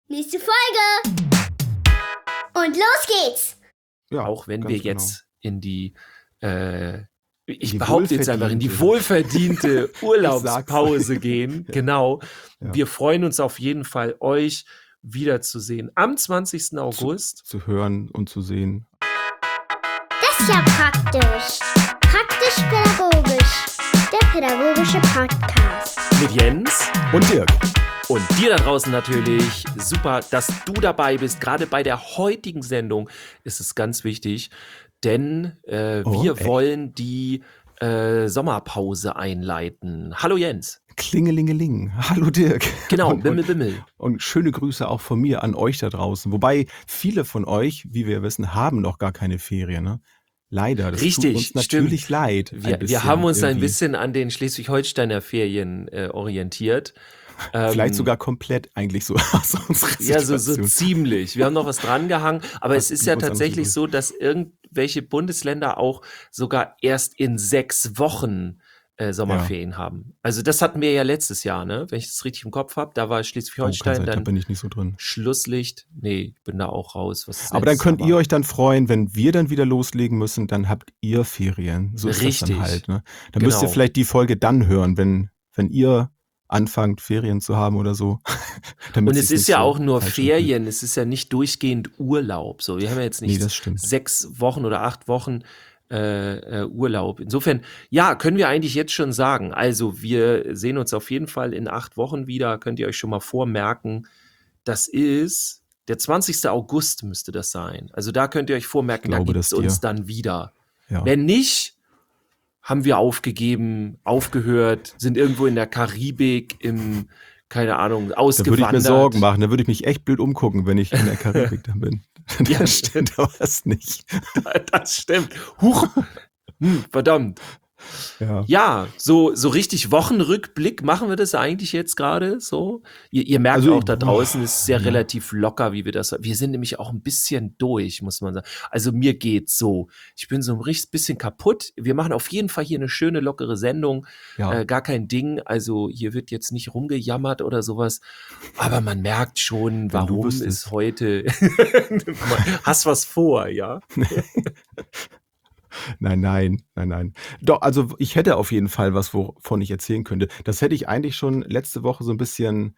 Nächste Folge. Und los geht's. Ja, auch wenn ganz wir genau. jetzt in die, ich Die behaupte jetzt einfach, in die wohlverdiente Urlaubspause gehen. Ja. Genau. Ja. Wir freuen uns auf jeden Fall, euch wiederzusehen am 20. August. Zu hören und zu sehen. Das ist ja praktisch. Praktisch-pädagogisch. Der pädagogische Podcast. Mit Jens Und Dirk. und dir da draußen natürlich. Super, dass du dabei bist. Gerade bei der heutigen Sendung ist es ganz wichtig, denn wir echt? wollen die Sommerpause einleiten. Hallo Jens. Klingelingeling. Hallo Dirk. Genau, Und, Bimmel, und, Bimmel. und schöne Grüße auch von mir an euch da draußen. Wobei viele von euch, wie wir wissen, haben noch gar keine Ferien. Ne? Leider. Das Richtig, tut uns natürlich stimmt. leid. Wir haben uns ein irgendwie. bisschen an den Schleswig-Holsteiner Ferien orientiert. Vielleicht sogar komplett eigentlich so aus unserer Ja, so Situation. ziemlich. Wir haben noch was dran gehangen, aber Was es ist blieb ja uns anderes tatsächlich übrig? so, dass irgendwelche Bundesländer auch sogar erst in 6 Wochen Sommerferien haben. Also das hatten wir ja letztes Jahr, ne? Wenn ich das richtig im Kopf habe, da war Oh, kann Schleswig-Holstein sein, da dann bin ich nicht so drin. Schlusslicht. Nee, ich bin da auch raus. Was das Aber dann letztes könnt Jahr ihr war. euch dann freuen, wenn wir dann wieder loslegen müssen, dann habt ihr Ferien. So ist das Richtig. dann halt. Ne? Dann müsst ihr Genau. vielleicht die Folge dann hören, wenn ihr anfangt, Ferien zu haben oder so. Damit Und es sich's ist nicht ja so auch nur falsch anfühlt. Ferien, es ist ja nicht durchgehend Urlaub. So, wir haben ja jetzt Nee, nicht das stimmt. 6 Wochen oder 8 Wochen Urlaub. Insofern, ja, können wir eigentlich jetzt schon sagen. Also, wir sehen uns auf jeden Fall in 8 Wochen wieder. Könnt ihr euch schon mal vormerken. Das ist der 20. August müsste das sein. Also, da könnt ihr euch vormerken, da glaube gibt es das dir. uns dann wieder. Ja. Wenn nicht, haben wir aufgegeben, aufgehört, sind irgendwo in der Karibik, keine Ahnung, Da würde ich mir ausgewandert. Sorgen machen. Da würde ich mich echt blöd umgucken, wenn ich in der Karibik dann bin. Ja, Dann stimmt da was nicht. Das stimmt. Huch. Verdammt. Ja. Ja, so richtig Wochenrückblick machen wir das eigentlich jetzt gerade so. Ihr merkt Also, auch da draußen, es ist sehr ja. relativ locker, wie wir das. Wir sind nämlich auch ein bisschen durch, muss man sagen. Also mir geht's so. Ich bin so ein richtig bisschen kaputt. Wir machen auf jeden Fall hier eine schöne, lockere Sendung. Ja. Gar kein Ding. Also hier wird jetzt nicht rumgejammert oder sowas. Aber man merkt schon, Wenn du warum wüsstest. es heute. Hast was vor, ja? Nein. Doch, also ich hätte auf jeden Fall was, wovon ich erzählen könnte. Das hätte ich eigentlich schon letzte Woche so ein bisschen,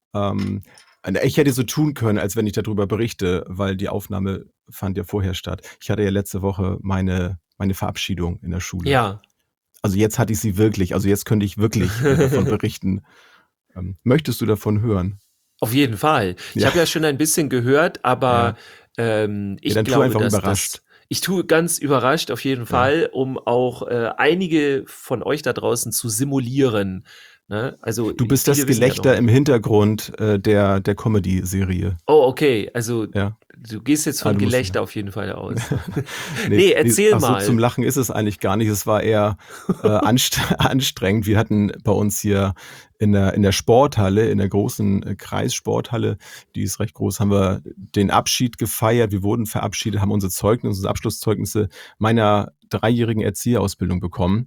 ich hätte so tun können, als wenn ich darüber berichte, weil die Aufnahme fand ja vorher statt. Ich hatte ja letzte Woche meine Verabschiedung in der Schule. Ja. Also jetzt hatte ich sie wirklich, also jetzt könnte ich wirklich davon berichten. Möchtest du davon hören? Auf jeden Fall. Ich Ja. habe ja schon ein bisschen gehört, aber ich dann tu glaube, einfach dass überrascht. ich tue ganz überrascht auf jeden Fall, um auch einige von euch da draußen zu simulieren. Ne? Also Du bist das viele wissen ja noch Gelächter nicht. im Hintergrund der Comedy-Serie. Oh, okay. Also Ja. du gehst jetzt von du musst- Gelächter auf jeden Fall aus. Nee, erzähl ach so, mal. zum Lachen ist es eigentlich gar nicht. Es war eher anstrengend. Wir hatten bei uns hier in der Sporthalle, in der großen Kreissporthalle, die ist recht groß, haben wir den Abschied gefeiert. Wir wurden verabschiedet, haben unsere Abschlusszeugnisse meiner 3-jährigen Erzieherausbildung bekommen.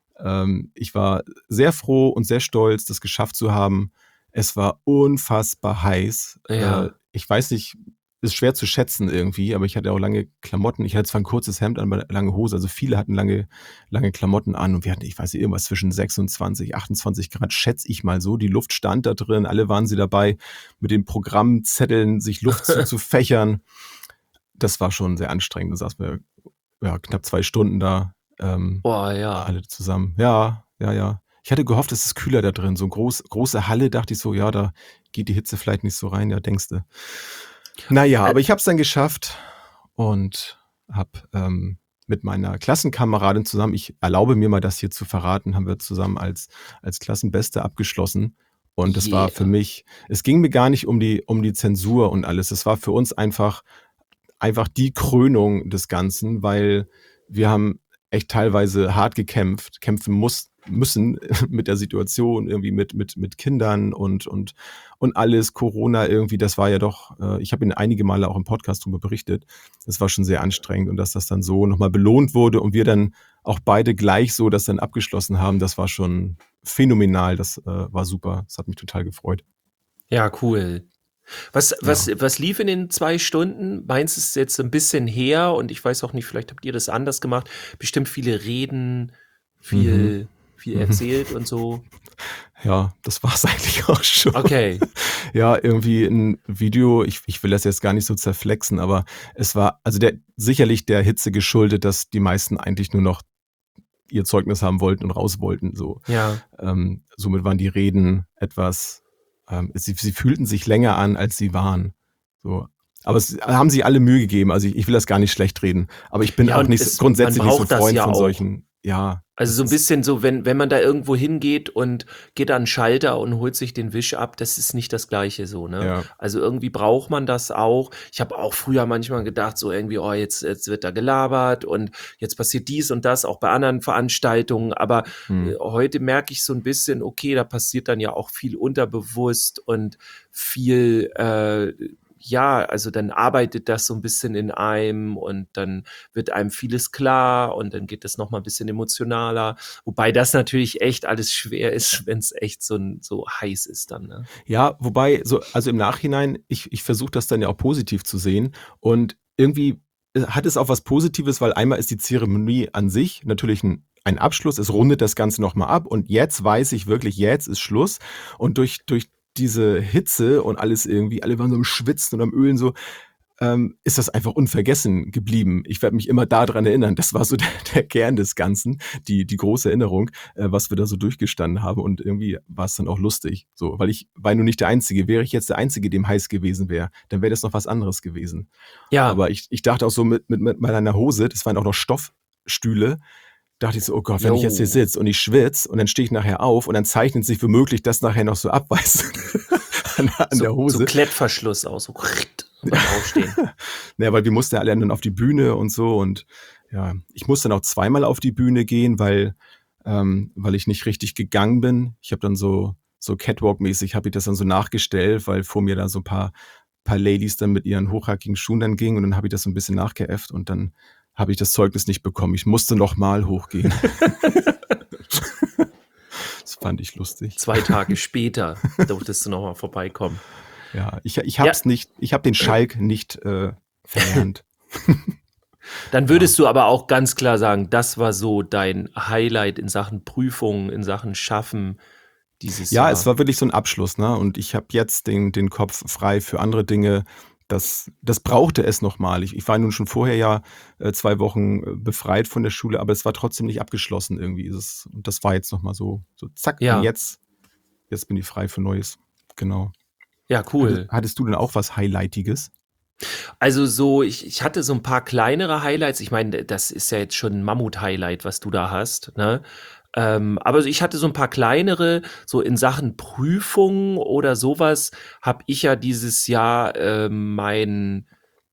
Ich war sehr froh und sehr stolz, das geschafft zu haben. Es war unfassbar heiß. Ja. Ich weiß nicht, ist schwer zu schätzen irgendwie, aber ich hatte auch lange Klamotten. Ich hatte zwar ein kurzes Hemd an, aber lange Hose. Also viele hatten lange Klamotten an und wir hatten, ich weiß nicht, irgendwas zwischen 26, 28 Grad, schätze ich mal so. Die Luft stand da drin, alle waren sie dabei, mit den Programmzetteln sich Luft zuzufächern. Das war schon sehr anstrengend. Da saßen wir knapp 2 Stunden da. Boah, ja. Alle zusammen. Ja. Ich hatte gehofft, es ist kühler da drin. So eine große Halle, dachte ich so, ja, da geht die Hitze vielleicht nicht so rein, ja, denkst du. Naja, aber ich habe es dann geschafft und habe mit meiner Klassenkameradin zusammen, ich erlaube mir mal das hier zu verraten, haben wir zusammen als Klassenbeste abgeschlossen. Und das war Yeah. für mich, es ging mir gar nicht um die Zensur und alles. Es war für uns einfach die Krönung des Ganzen, weil wir haben echt teilweise hart kämpfen müssen mit der Situation, irgendwie mit Kindern und alles, Corona irgendwie, das war ja doch, ich habe Ihnen einige Male auch im Podcast darüber berichtet, das war schon sehr anstrengend und dass das dann so nochmal belohnt wurde und wir dann auch beide gleich so das dann abgeschlossen haben, das war schon phänomenal, das war super, das hat mich total gefreut. Ja, cool. Was lief in den 2 Stunden? Meins ist jetzt ein bisschen her und ich weiß auch nicht, vielleicht habt ihr das anders gemacht. Bestimmt viele Reden, viel erzählt und so. Ja, das war's eigentlich auch schon. Okay. Ja, irgendwie ein Video, ich will das jetzt gar nicht so zerflexen, aber es war also sicherlich der Hitze geschuldet, dass die meisten eigentlich nur noch ihr Zeugnis haben wollten und raus wollten. So. Ja. Somit waren die Reden etwas, sie fühlten sich länger an, als sie waren. So. Aber es haben sich alle Mühe gegeben. Also ich will das gar nicht schlecht reden. Aber ich bin Ja, auch und nicht grundsätzlich man nicht so braucht das Freund ja von auch. solchen, ja. Also so ein bisschen so, wenn man da irgendwo hingeht und geht an den Schalter und holt sich den Wisch ab, das ist nicht das Gleiche so, ne? Ja. Also irgendwie braucht man das auch. Ich habe auch früher manchmal gedacht, so irgendwie, oh, jetzt wird da gelabert und jetzt passiert dies und das, auch bei anderen Veranstaltungen. Aber heute merke ich so ein bisschen, okay, da passiert dann ja auch viel unterbewusst und viel, ja, also dann arbeitet das so ein bisschen in einem und dann wird einem vieles klar und dann geht das nochmal ein bisschen emotionaler. Wobei das natürlich echt alles schwer ist, wenn es echt so heiß ist dann, ne? Ja, wobei, also im Nachhinein, ich versuche das dann ja auch positiv zu sehen und irgendwie hat es auch was Positives, weil einmal ist die Zeremonie an sich natürlich ein Abschluss, es rundet das Ganze nochmal ab und jetzt weiß ich wirklich, jetzt ist Schluss und durch diese Hitze und alles irgendwie, alle waren so am Schwitzen und am Ölen so, ist das einfach unvergessen geblieben. Ich werde mich immer daran erinnern. Das war so der Kern des Ganzen, die große Erinnerung, was wir da so durchgestanden haben. Und irgendwie war es dann auch lustig. So, weil ich war nur nicht der Einzige. Wäre ich jetzt der Einzige, dem heiß gewesen wäre, dann wäre das noch was anderes gewesen. Ja. Aber ich dachte auch so mit meiner Hose, das waren auch noch Stoffstühle, dachte ich so, oh Gott, wenn ich jetzt hier sitze und ich schwitze und dann stehe ich nachher auf und dann zeichnet sich womöglich das nachher noch so ab, weißt du, an der Hose. So Klettverschluss auch, so beim Aufstehen. Naja, weil wir mussten ja alle dann auf die Bühne und so und ja, ich musste dann auch zweimal auf die Bühne gehen, weil ich nicht richtig gegangen bin. Ich habe dann so Catwalk-mäßig habe ich das dann so nachgestellt, weil vor mir da so ein paar Ladies dann mit ihren hochhackigen Schuhen dann gingen und dann habe ich das so ein bisschen nachgeäfft und dann habe ich das Zeugnis nicht bekommen. Ich musste noch mal hochgehen. Das fand ich lustig. 2 Tage später durftest du noch mal vorbeikommen. Ja, ich hab's nicht, ich habe den Schalk nicht verlernt. Dann würdest du aber auch ganz klar sagen, das war so dein Highlight in Sachen Prüfungen, in Sachen Schaffen dieses Jahr. Ja, es war wirklich so ein Abschluss, ne? Und ich habe jetzt den Kopf frei für andere Dinge. Das brauchte es nochmal. Ich war nun schon vorher ja 2 Wochen befreit von der Schule, aber es war trotzdem nicht abgeschlossen irgendwie. Und das war jetzt nochmal so zack, Ja. und jetzt bin ich frei für Neues. Genau. Ja, cool. Hattest du denn auch was Highlightiges? Also ich hatte so ein paar kleinere Highlights. Ich meine, das ist ja jetzt schon ein Mammut-Highlight, was du da hast, ne? Aber ich hatte so ein paar kleinere, so in Sachen Prüfungen oder sowas, habe ich ja dieses Jahr mein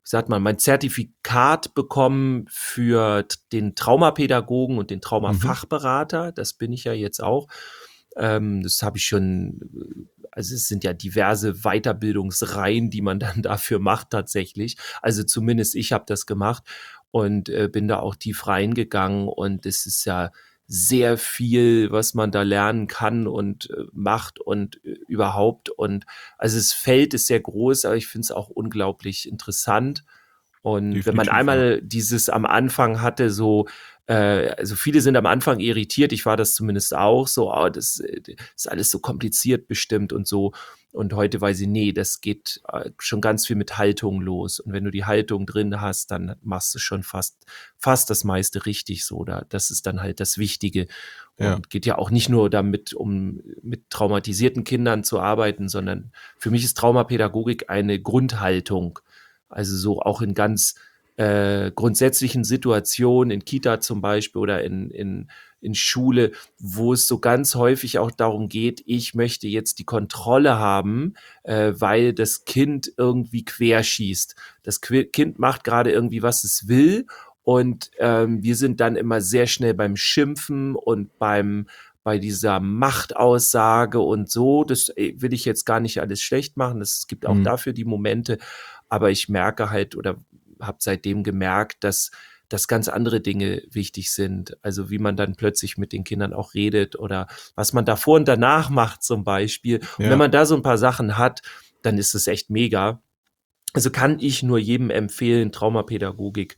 Zertifikat bekommen für den Traumapädagogen und den Traumafachberater. Das bin ich ja jetzt auch. Das habe ich schon, also es sind ja diverse Weiterbildungsreihen, die man dann dafür macht tatsächlich. Also zumindest ich habe das gemacht und bin da auch tief reingegangen und es ist ja sehr viel, was man da lernen kann und macht und überhaupt. Und also das Feld ist sehr groß, aber ich finde es auch unglaublich interessant. Und Definitiv, wenn man einmal dieses am Anfang hatte, also viele sind am Anfang irritiert, ich war das zumindest auch, das ist alles so kompliziert bestimmt und so. Und heute weiß ich, nee, das geht schon ganz viel mit Haltung los. Und wenn du die Haltung drin hast, dann machst du schon fast das meiste richtig so. Das ist dann halt das Wichtige. Ja. Und geht ja auch nicht nur damit, um mit traumatisierten Kindern zu arbeiten, sondern für mich ist Traumapädagogik eine Grundhaltung. Also so auch in ganz grundsätzlichen Situationen, in Kita zum Beispiel oder in Schule, wo es so ganz häufig auch darum geht, ich möchte jetzt die Kontrolle haben, weil das Kind irgendwie querschießt. Das Kind macht gerade irgendwie, was es will und wir sind dann immer sehr schnell beim Schimpfen und bei dieser Machtaussage und so. Das will ich jetzt gar nicht alles schlecht machen. Es gibt auch dafür die Momente, aber ich merke halt oder habe seitdem gemerkt, dass ganz andere Dinge wichtig sind. Also wie man dann plötzlich mit den Kindern auch redet oder was man davor und danach macht zum Beispiel. Und Ja. wenn man da so ein paar Sachen hat, dann ist es echt mega. Also kann ich nur jedem empfehlen, Traumapädagogik.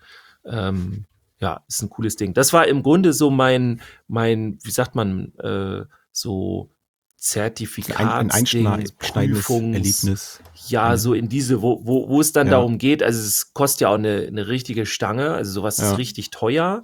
Ja, ist ein cooles Ding. Das war im Grunde so mein, wie sagt man, so Ein Zertifikatsding, einschneidendes Prüfungs, Erlebnis. ja, so in diese, wo es dann Ja. darum geht, also es kostet ja auch eine richtige Stange, also sowas Ja. ist richtig teuer.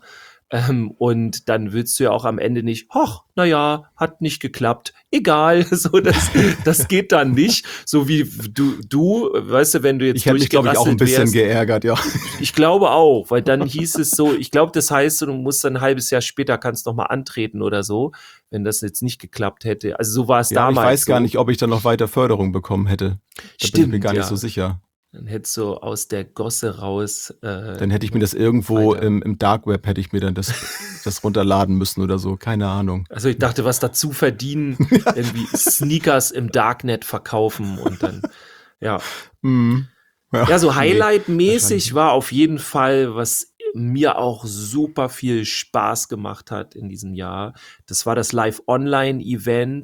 Und dann willst du ja auch am Ende nicht, hoch, naja, hat nicht geklappt, egal, so das geht dann nicht. So wie du, weißt du, wenn du jetzt Ich hätte mich, glaube ich, auch ein bisschen geärgert, ja. Ich glaube auch, weil dann hieß es so, ich glaube, das heißt, du musst dann ein halbes Jahr später kannst noch mal antreten oder so, wenn das jetzt nicht geklappt hätte. Also so war es Ja, damals. ich weiß so. gar nicht, ob ich dann noch weiter Förderung bekommen hätte. Da bin ich mir gar nicht so sicher. Dann hättest du aus der Gosse raus. Dann hätte ich mir das irgendwo im Dark Web, hätte ich mir dann das runterladen müssen oder so. Keine Ahnung. Also ich dachte, was dazu verdienen, irgendwie Sneakers im Darknet verkaufen und dann, ja. Ja, so Highlight-mäßig war auf jeden Fall, was mir auch super viel Spaß gemacht hat in diesem Jahr. Das war das Live-Online-Event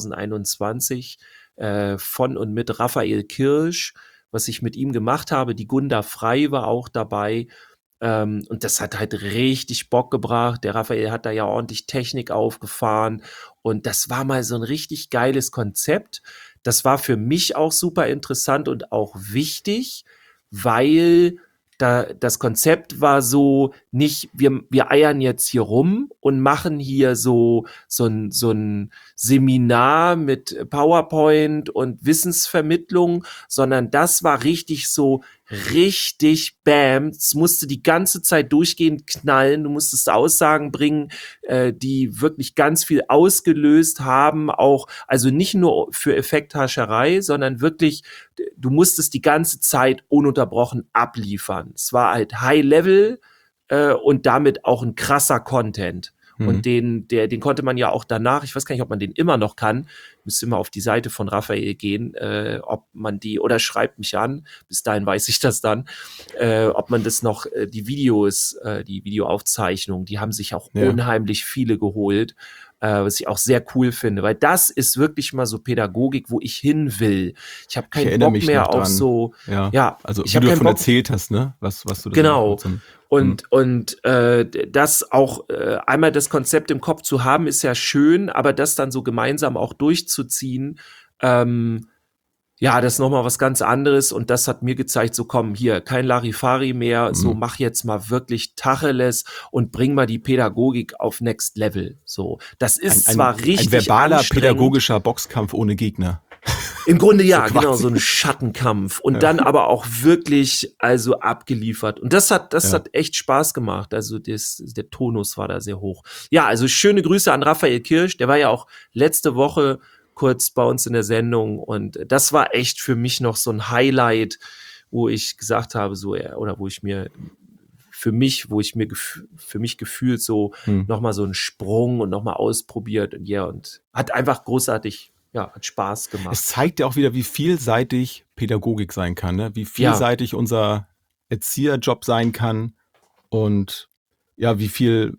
2021 von und mit Raphael Kirsch, was ich mit ihm gemacht habe. Die Gunda Frei war auch dabei. Und das hat halt richtig Bock gebracht. Der Raphael hat da ja ordentlich Technik aufgefahren. Und das war mal so ein richtig geiles Konzept. Das war für mich auch super interessant und auch wichtig, weil das Konzept war so nicht, wir eiern jetzt hier rum und machen hier so ein Seminar mit PowerPoint und Wissensvermittlung, sondern das war richtig so richtig bam. Es musste die ganze Zeit durchgehend knallen. Du musstest Aussagen bringen, die wirklich ganz viel ausgelöst haben, auch, also nicht nur für Effekthascherei, sondern wirklich, du musstest die ganze Zeit ununterbrochen abliefern. Es war halt High Level und damit auch ein krasser Content. Und den konnte man ja auch danach, ich weiß gar nicht, ob man den immer noch kann, müsste immer auf die Seite von Raphael gehen, ob man die, oder schreibt mich an, bis dahin weiß ich das dann, ob man das noch, die Videos, die Videoaufzeichnungen, die haben sich auch unheimlich viele geholt, was ich auch sehr cool finde, weil das ist wirklich mal so Pädagogik, wo ich hin will. Ich habe keinen Bock mehr auf so, also ich wie du davon Bock, erzählt hast, ne, was du das genau. Und das auch einmal das Konzept im Kopf zu haben, ist ja schön, aber das dann so gemeinsam auch durchzuziehen, ja, das ist nochmal was ganz anderes und das hat mir gezeigt, so komm, hier, kein Larifari mehr, so mach jetzt mal wirklich Tacheles und bring mal die Pädagogik auf Next Level. So, das ist zwar richtig ein verbaler pädagogischer Boxkampf ohne Gegner. Im Grunde ja, so genau, so ein Schattenkampf und dann aber auch wirklich also abgeliefert. Und das hat echt Spaß gemacht. Also der Tonus war da sehr hoch. Ja, also schöne Grüße an Raphael Kirsch. Der war ja auch letzte Woche kurz bei uns in der Sendung und das war echt für mich noch so ein Highlight, wo ich gesagt habe, so, oder wo ich mir für mich gefühlt so nochmal so einen Sprung und nochmal ausprobiert und hat einfach großartig, hat Spaß gemacht. Es zeigt ja auch wieder, wie vielseitig Pädagogik sein kann, ne? Wie vielseitig unser Erzieherjob sein kann und ja, wie viel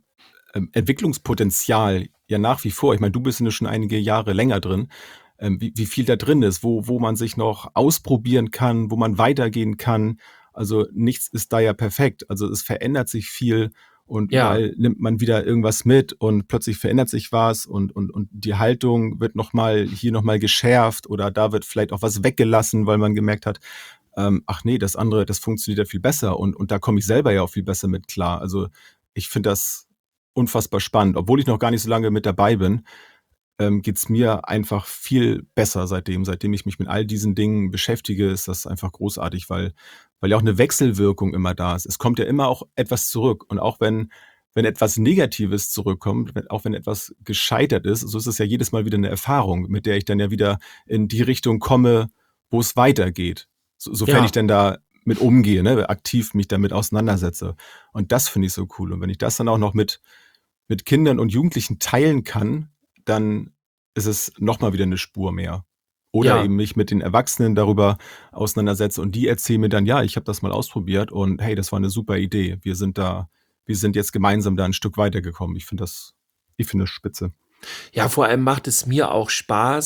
Entwicklungspotenzial ja nach wie vor, ich meine, du bist ja schon einige Jahre länger drin, wie viel da drin ist, wo man sich noch ausprobieren kann, wo man weitergehen kann. Also nichts ist da ja perfekt. Also es verändert sich viel und überall nimmt man wieder irgendwas mit und plötzlich verändert sich was und die Haltung wird hier nochmal geschärft oder da wird vielleicht auch was weggelassen, weil man gemerkt hat, ach nee, das andere, das funktioniert ja viel besser und da komme ich selber ja auch viel besser mit klar. Also ich finde das unfassbar spannend. Obwohl ich noch gar nicht so lange mit dabei bin, geht's mir einfach viel besser seitdem ich mich mit all diesen Dingen beschäftige, ist das einfach großartig, weil ja auch eine Wechselwirkung immer da ist. Es kommt ja immer auch etwas zurück und auch wenn etwas Negatives zurückkommt, auch wenn etwas gescheitert ist, so ist es ja jedes Mal wieder eine Erfahrung, mit der ich dann ja wieder in die Richtung komme, wo es weitergeht. Sofern ich denn da mit umgehe, ne, aktiv mich damit auseinandersetze. Und das finde ich so cool. Und wenn ich das dann auch noch mit Kindern und Jugendlichen teilen kann, dann ist es nochmal wieder eine Spur mehr. Oder eben mich mit den Erwachsenen darüber auseinandersetze und die erzählen mir dann, ja, ich habe das mal ausprobiert und hey, das war eine super Idee. Wir sind jetzt gemeinsam da ein Stück weitergekommen. Ich finde das spitze. Ja, vor allem macht es mir auch Spaß,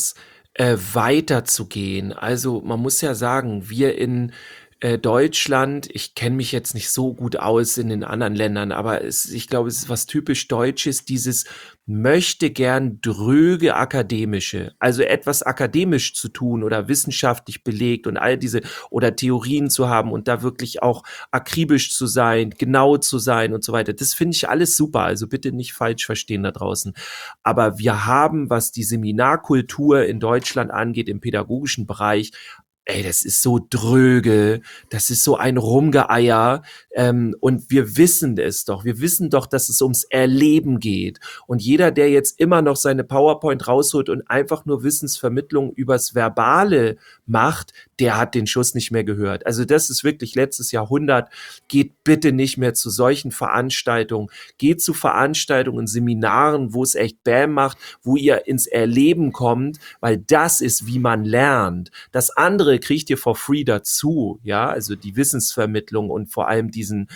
weiterzugehen. Also man muss ja sagen, wir in Deutschland, ich kenne mich jetzt nicht so gut aus in den anderen Ländern, aber ich glaube, es ist was typisch Deutsches, dieses möchte gern dröge akademische, also etwas akademisch zu tun oder wissenschaftlich belegt und all diese oder Theorien zu haben und da wirklich auch akribisch zu sein, genau zu sein und so weiter. Das finde ich alles super, also bitte nicht falsch verstehen da draußen. Aber wir haben, was die Seminarkultur in Deutschland angeht, im pädagogischen Bereich, ey, das ist so dröge, das ist so ein Rumgeeier, und wir wissen es doch. Wir wissen doch, dass es ums Erleben geht. Und jeder, der jetzt immer noch seine PowerPoint rausholt und einfach nur Wissensvermittlung übers Verbale macht, der hat den Schuss nicht mehr gehört. Also das ist wirklich letztes Jahrhundert. Geht bitte nicht mehr zu solchen Veranstaltungen. Geht zu Veranstaltungen, Seminaren, wo es echt Bam macht, wo ihr ins Erleben kommt, weil das ist, wie man lernt. Das andere kriegt ihr for free dazu, ja, also die Wissensvermittlung und vor allem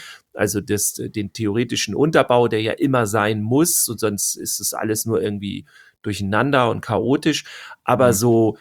den theoretischen Unterbau, der ja immer sein muss, und sonst ist es alles nur irgendwie durcheinander und chaotisch, aber so,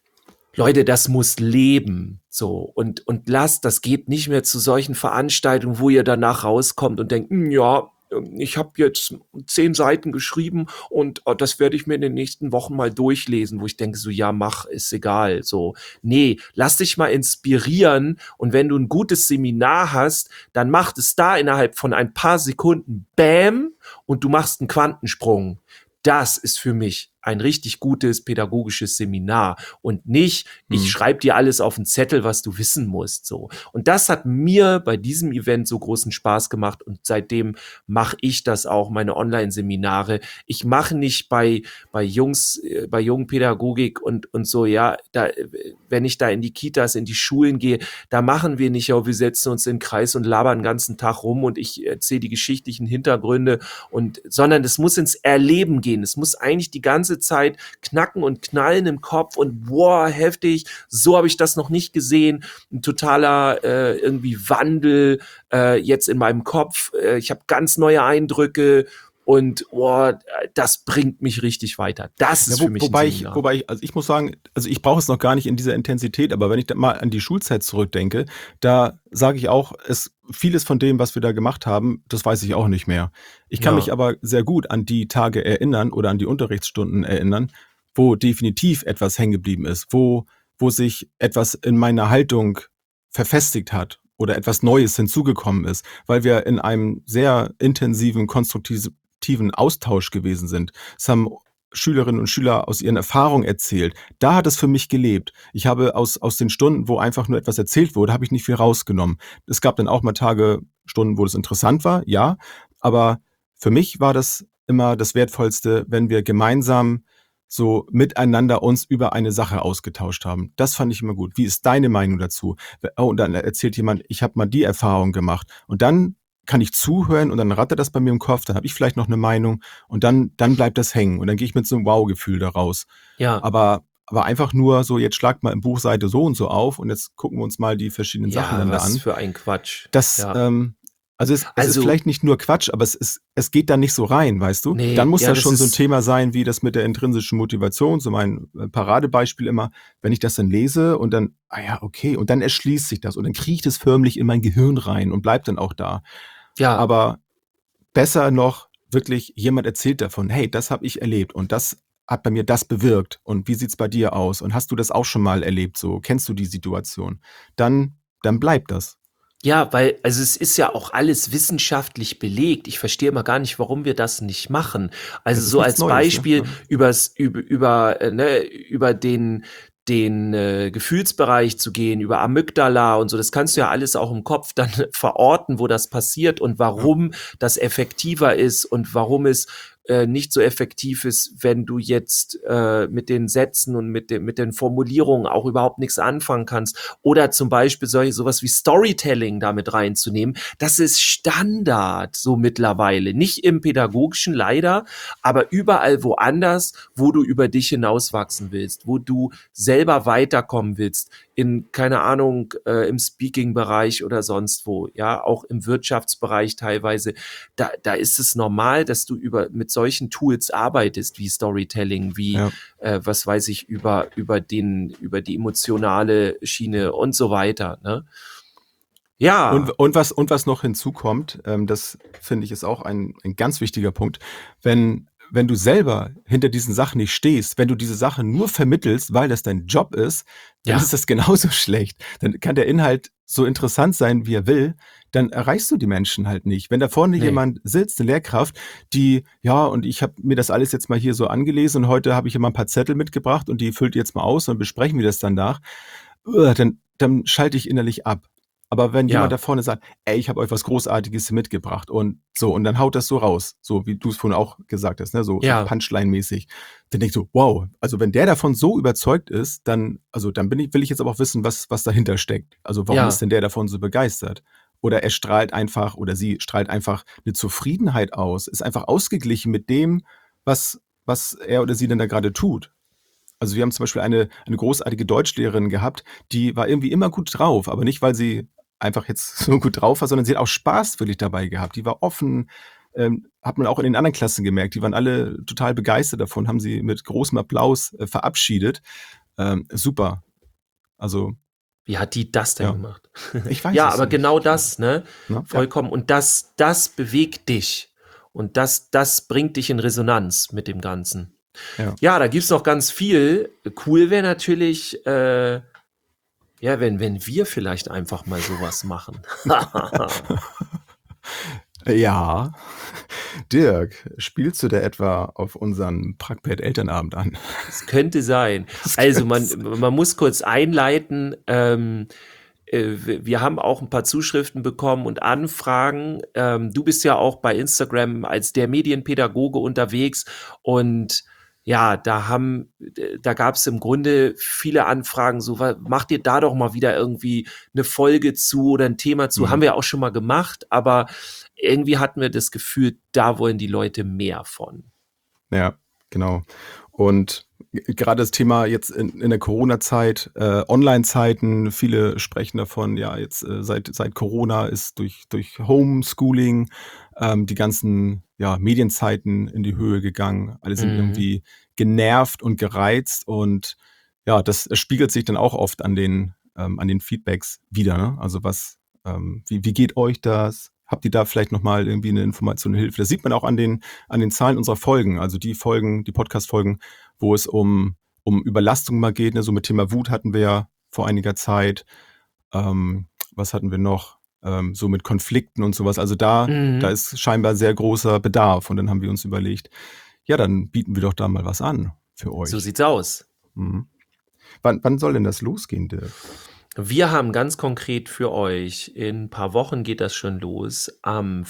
Leute, das muss leben, so, und das geht nicht mehr zu solchen Veranstaltungen, wo ihr danach rauskommt und denkt, ja, ich habe jetzt 10 Seiten geschrieben und das werde ich mir in den nächsten Wochen mal durchlesen, wo ich denke so, ja, mach, ist egal, so. Nee, lass dich mal inspirieren und wenn du ein gutes Seminar hast, dann macht es da innerhalb von ein paar Sekunden Bam und du machst einen Quantensprung. Das ist für mich ein richtig gutes pädagogisches Seminar und nicht, ich schreibe dir alles auf einen Zettel, was du wissen musst, so. Und das hat mir bei diesem Event so großen Spaß gemacht und seitdem mache ich das auch, meine Online-Seminare. Ich mache nicht bei Jungs, bei Jungpädagogik und so, ja, da, wenn ich da in die Kitas, in die Schulen gehe, da machen wir nicht, ja, wir setzen uns in den Kreis und labern den ganzen Tag rum und ich erzähle die geschichtlichen Hintergründe sondern es muss ins Erleben gehen. Es muss eigentlich die ganze Zeit knacken und knallen im Kopf und boah, heftig, so habe ich das noch nicht gesehen. Ein totaler irgendwie Wandel jetzt in meinem Kopf. Ich habe ganz neue Eindrücke und boah, das bringt mich richtig weiter. Das ist für mich ein Seminar. Also ich muss sagen, also ich brauche es noch gar nicht in dieser Intensität, aber wenn ich da mal an die Schulzeit zurückdenke, da sage ich auch, vieles von dem, was wir da gemacht haben, das weiß ich auch nicht mehr. Ich kann mich aber sehr gut an die Tage erinnern oder an die Unterrichtsstunden erinnern, wo definitiv etwas hängen geblieben ist, wo sich etwas in meiner Haltung verfestigt hat oder etwas Neues hinzugekommen ist, weil wir in einem sehr intensiven, konstruktiven Austausch gewesen sind. Es haben Schülerinnen und Schüler aus ihren Erfahrungen erzählt. Da hat es für mich gelebt. Ich habe aus den Stunden, wo einfach nur etwas erzählt wurde, habe ich nicht viel rausgenommen. Es gab dann auch mal Tage, Stunden, wo es interessant war, ja, aber für mich war das immer das Wertvollste, wenn wir gemeinsam so miteinander uns über eine Sache ausgetauscht haben. Das fand ich immer gut. Wie ist deine Meinung dazu? Oh, und dann erzählt jemand, ich habe mal die Erfahrung gemacht. Und dann kann ich zuhören und dann rattert das bei mir im Kopf, dann habe ich vielleicht noch eine Meinung und dann bleibt das hängen und dann gehe ich mit so einem Wow-Gefühl da raus. Ja. Aber einfach nur so, jetzt schlagt mal im Buch Seite so und so auf und jetzt gucken wir uns mal die verschiedenen Sachen dann da was an. für ein Quatsch. Das, Ja. also es ist vielleicht nicht nur Quatsch, aber es geht da nicht so rein, weißt du? Nee, Dann muss ja, das das schon so ein ist- Thema sein, wie das mit der intrinsischen Motivation, so mein Paradebeispiel immer, wenn ich das dann lese und dann, ja, okay, und dann erschließt sich das und dann kriecht es förmlich in mein Gehirn rein und bleibt dann auch da. Ja, Aber besser noch, wirklich jemand erzählt davon, hey, das habe ich erlebt und das hat bei mir das bewirkt und wie sieht's bei dir aus und hast du das auch schon mal erlebt, so kennst du die Situation? Dann bleibt das. ja, weil, also es ist ja auch alles wissenschaftlich belegt. Ich verstehe immer gar nicht, warum wir das nicht machen. Also Es ist so nichts als Neues, Beispiel ne? über den Gefühlsbereich zu gehen, über Amygdala und so, das kannst du ja alles auch im Kopf dann verorten, wo das passiert und warum das effektiver ist und warum es nicht so effektiv ist, wenn du jetzt mit den Sätzen und mit den Formulierungen auch überhaupt nichts anfangen kannst. Oder zum Beispiel sowas wie Storytelling damit reinzunehmen. Das ist Standard so mittlerweile. Nicht im Pädagogischen leider, aber überall woanders, wo du über dich hinauswachsen willst, wo du selber weiterkommen willst, in, keine Ahnung, im Speaking-Bereich oder sonst wo, ja, auch im Wirtschaftsbereich teilweise, da ist es normal, dass du mit mit solchen Tools arbeitest, wie Storytelling, wie, Ja. was weiß ich, über die emotionale Schiene und so weiter, ne? Ja, Und was noch hinzukommt, das finde ich ist auch ein ganz wichtiger Punkt, wenn du selber hinter diesen Sachen nicht stehst, wenn du diese Sachen nur vermittelst, weil das dein Job ist, dann Ja. ist das genauso schlecht. Dann kann der Inhalt so interessant sein, wie er will, dann erreichst du die Menschen halt nicht. Wenn da vorne Nee. jemand sitzt, eine Lehrkraft, die, ja, und ich habe mir das alles jetzt mal hier so angelesen und heute habe ich immer ein paar Zettel mitgebracht und die füllt jetzt mal aus und besprechen wir das danach, dann schalte ich innerlich ab. Aber wenn jemand Ja. da vorne sagt, ey, ich habe euch was Großartiges mitgebracht und so, und dann haut das so raus, so wie du es vorhin auch gesagt hast, ne, so Ja. Punchline-mäßig, dann denkst du, wow, also wenn der davon so überzeugt ist, dann will ich jetzt aber auch wissen, was dahinter steckt. Also warum Ja. ist denn der davon so begeistert? Oder er strahlt einfach, oder sie strahlt einfach eine Zufriedenheit aus, ist einfach ausgeglichen mit dem, was er oder sie denn da gerade tut. Also wir haben zum Beispiel eine großartige Deutschlehrerin gehabt, die war irgendwie immer gut drauf, aber nicht, weil sie einfach jetzt so gut drauf war, sondern sie hat auch Spaß wirklich dabei gehabt. Die war offen, hat man auch in den anderen Klassen gemerkt. Die waren alle total begeistert davon, haben sie mit großem Applaus verabschiedet. Super. Also, Wie hat die das denn ja, gemacht? ich weiß Ja, es aber nicht. genau das, ne? Ne? Ja, Vollkommen. Und das bewegt dich. Und das bringt dich in Resonanz mit dem Ganzen. ja. Ja, da gibt's noch ganz viel. Cool wäre natürlich, ja, wenn wir vielleicht einfach mal sowas machen. Ja. Dirk, spielst du da etwa auf unseren Prackpad-Elternabend an? Es könnte sein. Das Also könnte man muss kurz einleiten. Wir haben auch ein paar Zuschriften bekommen und Anfragen. Du bist ja auch bei Instagram als der Medienpädagoge unterwegs und ja, da gab es im Grunde viele Anfragen, so macht ihr da doch mal wieder irgendwie eine Folge zu oder ein Thema zu. Mhm. Haben wir auch schon mal gemacht, aber irgendwie hatten wir das Gefühl, da wollen die Leute mehr von. Ja, genau. Und gerade das Thema jetzt in der Corona-Zeit, Online-Zeiten, viele sprechen davon, ja, jetzt seit Corona ist durch Homeschooling die ganzen Medienzeiten in die Höhe gegangen. Alle sind irgendwie genervt und gereizt und ja, das spiegelt sich dann auch oft an den Feedbacks wieder. Ne? Also wie geht euch das? Habt ihr da vielleicht nochmal irgendwie eine Information, eine Hilfe? Das sieht man auch an den Zahlen unserer Folgen. Also die Podcast-Folgen, wo es um Überlastung mal geht. Ne? So mit Thema Wut hatten wir ja vor einiger Zeit. Was hatten wir noch? So mit Konflikten und sowas. Also da ist scheinbar sehr großer Bedarf. Und dann haben wir uns überlegt, ja, dann bieten wir doch da mal was an für euch. So sieht's aus. Mhm. Wann soll denn das losgehen, Dirk? Wir haben ganz konkret für euch, in ein paar Wochen geht das schon los, am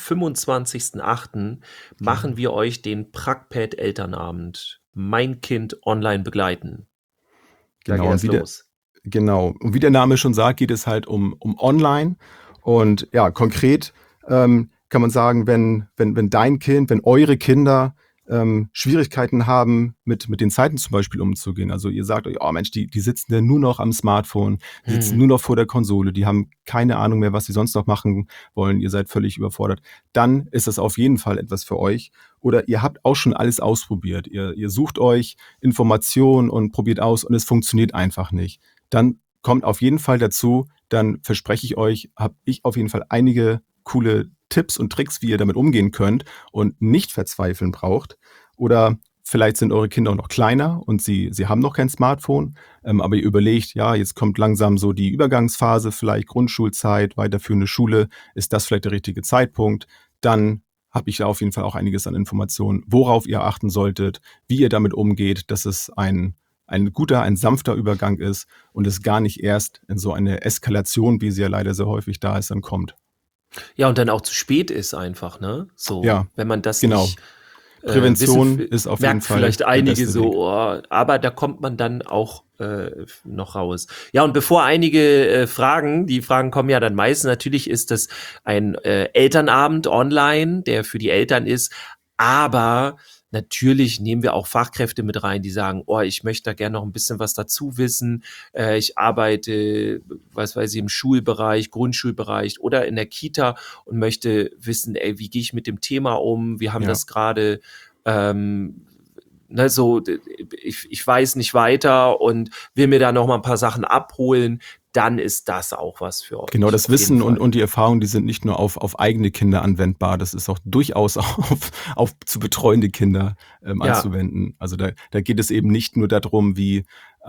25.08. machen wir euch den Prackpad Elternabend. Mein Kind online begleiten. Da Genau, geht und es los. Genau. Und wie der Name schon sagt, geht es halt um online. Und ja, konkret kann man sagen, wenn dein Kind, wenn eure Kinder Schwierigkeiten haben, mit den Zeiten zum Beispiel umzugehen. Also ihr sagt euch, oh Mensch, die sitzen ja nur noch am Smartphone, die sitzen nur noch vor der Konsole, die haben keine Ahnung mehr, was sie sonst noch machen wollen, ihr seid völlig überfordert. Dann ist das auf jeden Fall etwas für euch. Oder ihr habt auch schon alles ausprobiert. Ihr sucht euch Informationen und probiert aus und es funktioniert einfach nicht. Dann kommt auf jeden Fall dazu, dann verspreche ich euch, habe ich auf jeden Fall einige coole Tipps und Tricks, wie ihr damit umgehen könnt und nicht verzweifeln braucht. Oder vielleicht sind eure Kinder auch noch kleiner und sie haben noch kein Smartphone, aber ihr überlegt, ja, jetzt kommt langsam so die Übergangsphase, vielleicht Grundschulzeit, weiterführende Schule, ist das vielleicht der richtige Zeitpunkt? Dann habe ich da auf jeden Fall auch einiges an Informationen, worauf ihr achten solltet, wie ihr damit umgeht, dass es ein guter, ein sanfter Übergang ist und es gar nicht erst in so eine Eskalation, wie sie ja leider sehr häufig da ist, dann kommt. Ja, und dann auch zu spät ist einfach, ne? So, Ja, wenn man das genau. nicht Prävention ist auf jeden merkt Fall vielleicht der einige beste so, Weg. oh, aber da kommt man dann auch noch raus. Ja, und bevor einige die Fragen kommen ja dann meistens, natürlich ist das ein Elternabend online, der für die Eltern ist, aber natürlich nehmen wir auch Fachkräfte mit rein, die sagen, oh, ich möchte da gerne noch ein bisschen was dazu wissen. Ich arbeite, was weiß ich, im Schulbereich, Grundschulbereich oder in der Kita und möchte wissen, ey, wie gehe ich mit dem Thema um? Wir haben Ja. das gerade so, ich weiß nicht weiter und will mir da noch mal ein paar Sachen abholen, dann ist das auch was für euch. Genau, das auf jeden Wissen Fall. und die Erfahrung, die sind nicht nur auf eigene Kinder anwendbar, das ist auch durchaus auf zu betreuende Kinder Ja. anzuwenden. Also da geht es eben nicht nur darum, wie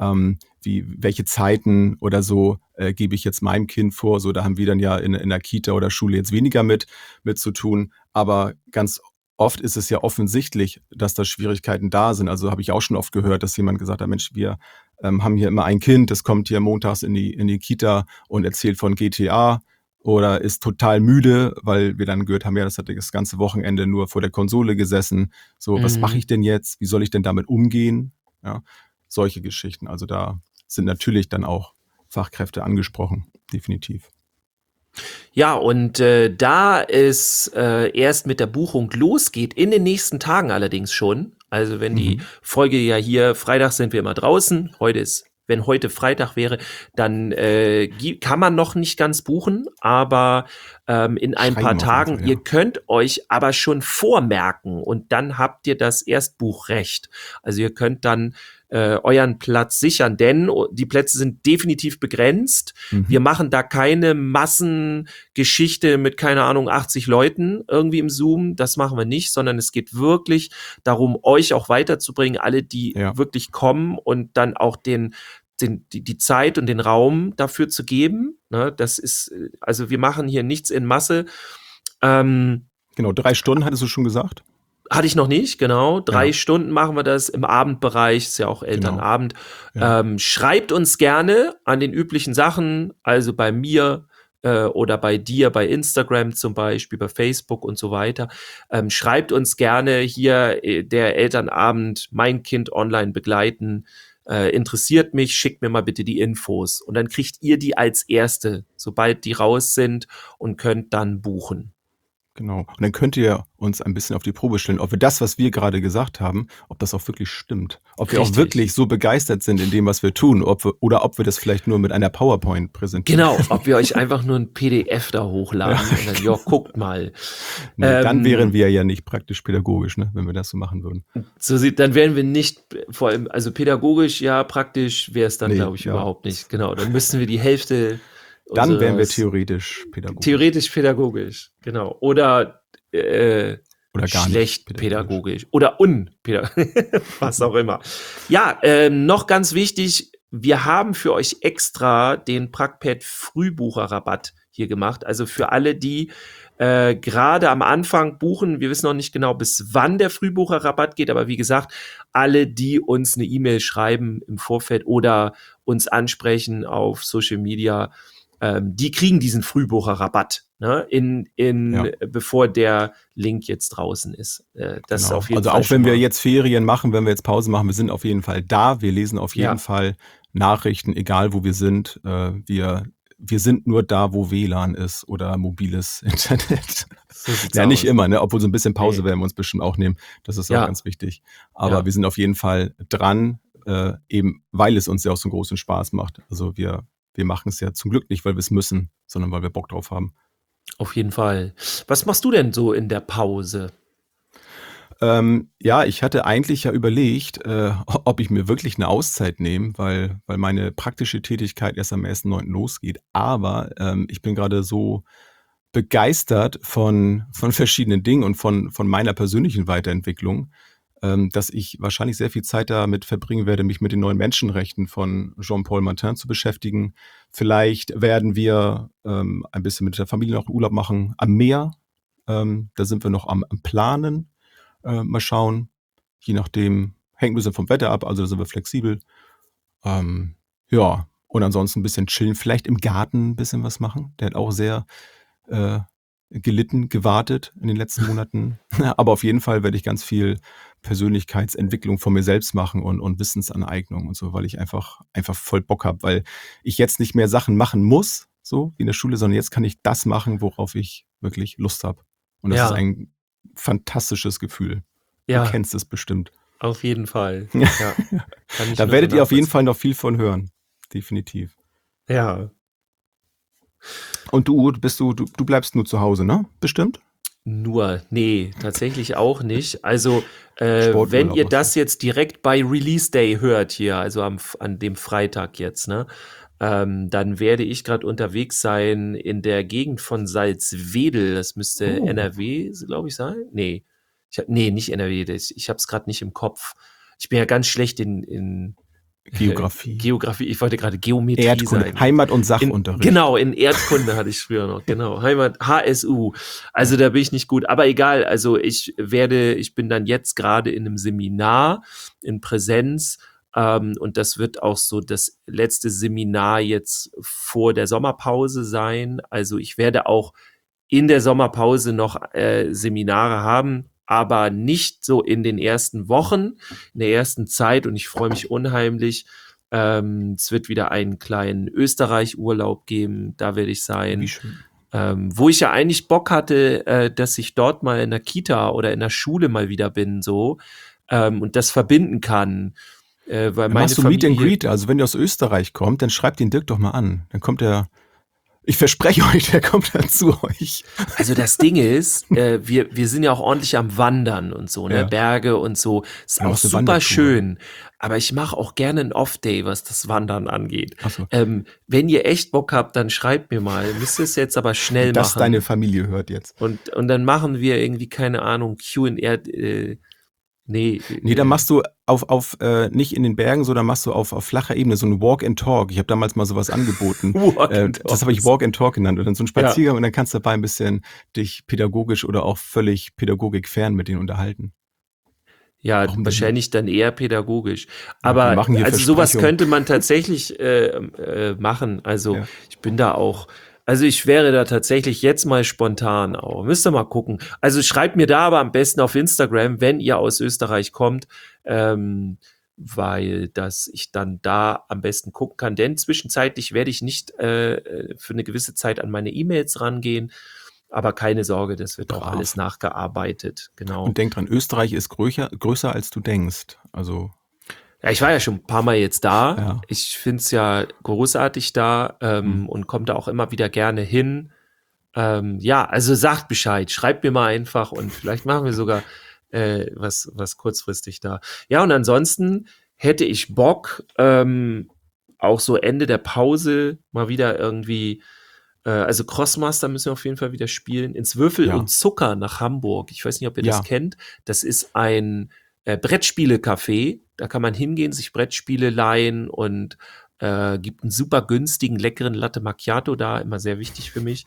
welche Zeiten oder so gebe ich jetzt meinem Kind vor. So, da haben wir dann ja in der Kita oder Schule jetzt weniger mit zu tun. Aber ganz oft ist es ja offensichtlich, dass da Schwierigkeiten da sind. Also habe ich auch schon oft gehört, dass jemand gesagt hat, Mensch, wir haben hier immer ein Kind, das kommt hier montags in die Kita und erzählt von GTA oder ist total müde, weil wir dann gehört haben, ja, das hat das ganze Wochenende nur vor der Konsole gesessen. So, was mache ich denn jetzt? Wie soll ich denn damit umgehen? Ja, solche Geschichten. Also da sind natürlich dann auch Fachkräfte angesprochen, definitiv. Ja, und da es erst mit der Buchung losgeht, in den nächsten Tagen allerdings schon, also wenn die Folge ja hier, Freitag sind wir immer draußen, wenn heute Freitag wäre, dann kann man noch nicht ganz buchen, aber in ein paar Schreiben auf jeden Tagen, Fall, ja. ihr könnt euch aber schon vormerken und dann habt ihr das Erstbuchrecht. Also ihr könnt dann euren Platz sichern, denn die Plätze sind definitiv begrenzt. Wir machen da keine Massengeschichte mit, keine Ahnung, 80 Leuten irgendwie im Zoom. Das machen wir nicht, sondern es geht wirklich darum, euch auch weiterzubringen, alle, die Ja. wirklich kommen und dann auch die Zeit und den Raum dafür zu geben. Ne, das ist, also wir machen hier nichts in Masse. Genau, 3 Stunden hattest du schon gesagt? Hatte ich noch nicht, genau. 3 Ja. Stunden machen wir das im Abendbereich, ist ja auch Elternabend. Ja. Schreibt uns gerne an den üblichen Sachen, also bei mir oder bei dir, bei Instagram zum Beispiel, bei Facebook und so weiter. Schreibt uns gerne hier der Elternabend, mein Kind online begleiten. Interessiert mich, schickt mir mal bitte die Infos. Und dann kriegt ihr die als Erste, sobald die raus sind und könnt dann buchen. Genau. Und dann könnt ihr uns ein bisschen auf die Probe stellen, ob wir das, was wir gerade gesagt haben, ob das auch wirklich stimmt. Ob wir auch Richtig. wirklich so begeistert sind in dem, was wir tun, oder ob wir das vielleicht nur mit einer PowerPoint präsentieren. Genau, ob wir euch einfach nur ein PDF da hochladen und dann, ja, guckt mal. Nee, dann wären wir ja nicht praktisch pädagogisch, ne, wenn wir das so machen würden. Dann wären wir nicht, vor allem, also pädagogisch, ja, praktisch wäre es dann, Nee, glaube ich, ja. überhaupt nicht. Genau, dann müssten wir die Hälfte Dann wären wir unseres- theoretisch pädagogisch. theoretisch pädagogisch, genau. Oder Oder gar schlecht nicht pädagogisch. Oder was auch immer. Ja, noch ganz wichtig, wir haben für euch extra den Pragped Frühbucherrabatt hier gemacht. Also für alle, die gerade am Anfang buchen, wir wissen noch nicht genau, bis wann der Frühbucherrabatt geht, aber wie gesagt, alle, die uns eine E-Mail schreiben im Vorfeld oder uns ansprechen auf Social Media, die kriegen diesen Frühbucherrabatt, ne, bevor der Link jetzt draußen ist. Das ist Genau. auf jeden Also Fall auch wenn schon wir mal- jetzt Ferien machen, wenn wir jetzt Pause machen, wir sind auf jeden Fall da. Wir lesen auf jeden Ja. Fall Nachrichten, egal wo wir sind. Wir sind nur da, wo WLAN ist oder mobiles Internet. So sieht's Ja, nicht aus. immer, ne? Obwohl so ein bisschen Pause Nee. werden wir uns bestimmt auch nehmen. Das ist Ja. auch ganz wichtig. Aber Ja. wir sind auf jeden Fall dran, eben weil es uns ja auch so einen großen Spaß macht. Also wir machen es ja zum Glück nicht, weil wir es müssen, sondern weil wir Bock drauf haben. Auf jeden Fall. Was machst du denn so in der Pause? Ja, ich hatte eigentlich ja überlegt, ob ich mir wirklich eine Auszeit nehme, weil meine praktische Tätigkeit erst am 1.9. losgeht. Aber ich bin gerade so begeistert von verschiedenen Dingen und von meiner persönlichen Weiterentwicklung, dass ich wahrscheinlich sehr viel Zeit damit verbringen werde, mich mit den neuen Menschenrechten von Jean-Paul Martin zu beschäftigen. Vielleicht werden wir ein bisschen mit der Familie noch Urlaub machen am Meer. Da sind wir noch am Planen. Mal schauen. Je nachdem, hängt ein bisschen vom Wetter ab, also da sind wir flexibel. Ja, und ansonsten ein bisschen chillen, vielleicht im Garten ein bisschen was machen. Der hat auch sehr gelitten, gewartet in den letzten Monaten. Aber auf jeden Fall werde ich ganz viel Persönlichkeitsentwicklung von mir selbst machen und Wissensaneignung und so, weil ich einfach voll Bock habe, weil ich jetzt nicht mehr Sachen machen muss, so wie in der Schule, sondern jetzt kann ich das machen, worauf ich wirklich Lust habe. Und das Ja. ist ein fantastisches Gefühl. Ja, Du kennst es bestimmt. auf jeden Fall. Ja. Kann ich Da nur werdet so ihr auf jeden nachvollziehen. Fall noch viel von hören. Definitiv. Ja. Und du bleibst nur zu Hause, ne? Bestimmt? Nee, tatsächlich auch nicht. Also, Sporturlaub wenn ihr machst das jetzt direkt bei Release Day hört hier, also an dem Freitag jetzt, ne, dann werde ich gerade unterwegs sein in der Gegend von Salzwedel. Das müsste Oh. NRW, glaube ich, sein. Nee, nicht NRW. Ich habe es gerade nicht im Kopf. Ich bin ja ganz schlecht in Geografie. Geografie. Ich wollte gerade Geometrie Erdkunde, sagen. Heimat- und Sachunterricht. Genau, in Erdkunde hatte ich früher noch, genau. Heimat, HSU. Also da bin ich nicht gut, aber egal. Also ich bin dann jetzt gerade in einem Seminar in Präsenz, und das wird auch so das letzte Seminar jetzt vor der Sommerpause sein. Also ich werde auch in der Sommerpause noch Seminare haben, aber nicht so in den ersten Wochen, in der ersten Zeit, und ich freue mich unheimlich. Es wird wieder einen kleinen Österreich-Urlaub geben, da werde ich sein. Wie schön. Wo ich ja eigentlich Bock hatte, dass ich dort mal in der Kita oder in der Schule mal wieder bin, so, und das verbinden kann. Weil Dann meine machst du Meet and Familie, Greet, also wenn der aus Österreich kommt, dann schreibt den Dirk doch mal an. Dann kommt er, ich verspreche euch, der kommt dann zu euch. also das Ding ist, wir sind ja auch ordentlich am Wandern und so, ne? Ja. Berge und so. Ist Ja, auch machst du super Wandertour. schön. Aber ich mache auch gerne einen Off-Day, was das Wandern angeht. Ach so. Wenn ihr echt Bock habt, dann schreibt mir mal. Müsst ihr es jetzt aber schnell Dass machen. deine Familie hört jetzt. Und dann machen wir irgendwie, keine Ahnung, Q&R. Nee, dann machst du nicht in den Bergen, sondern machst du auf flacher Ebene so ein Walk and Talk. Ich habe damals mal sowas angeboten. Walk and Talk. Das habe ich Walk and Talk genannt. Und dann so ein Spaziergang und dann kannst du dabei ein bisschen dich pädagogisch oder auch völlig pädagogikfern mit denen unterhalten. Ja, Warum denn wahrscheinlich dann eher pädagogisch. wir Aber machen hier also sowas Versprechungen. könnte man tatsächlich machen. Also Ja. ich bin da auch, also ich wäre da tatsächlich jetzt mal spontan auch. Müsst ihr mal gucken. Also schreibt mir da aber am besten auf Instagram, wenn ihr aus Österreich kommt, weil ich dann da am besten gucken kann. Denn zwischenzeitlich werde ich nicht für eine gewisse Zeit an meine E-Mails rangehen. Aber keine Sorge, das wird auch Brav. alles nachgearbeitet. Genau. Und denk dran, Österreich ist größer als du denkst. Also Ja, ich war ja schon ein paar Mal jetzt da. Ja. Ich find's ja großartig da und komme da auch immer wieder gerne hin. Ja, also sagt Bescheid, schreibt mir mal einfach und vielleicht machen wir sogar was kurzfristig da. Ja, und ansonsten hätte ich Bock, auch so Ende der Pause mal wieder irgendwie, also Crossmaster müssen wir auf jeden Fall wieder spielen, ins Würfel Ja. und Zucker nach Hamburg. Ich weiß nicht, ob ihr Ja. das kennt. Das ist ein Brettspiele-Café. Da kann man hingehen, sich Brettspiele leihen und gibt einen super günstigen, leckeren Latte Macchiato da, immer sehr wichtig für mich.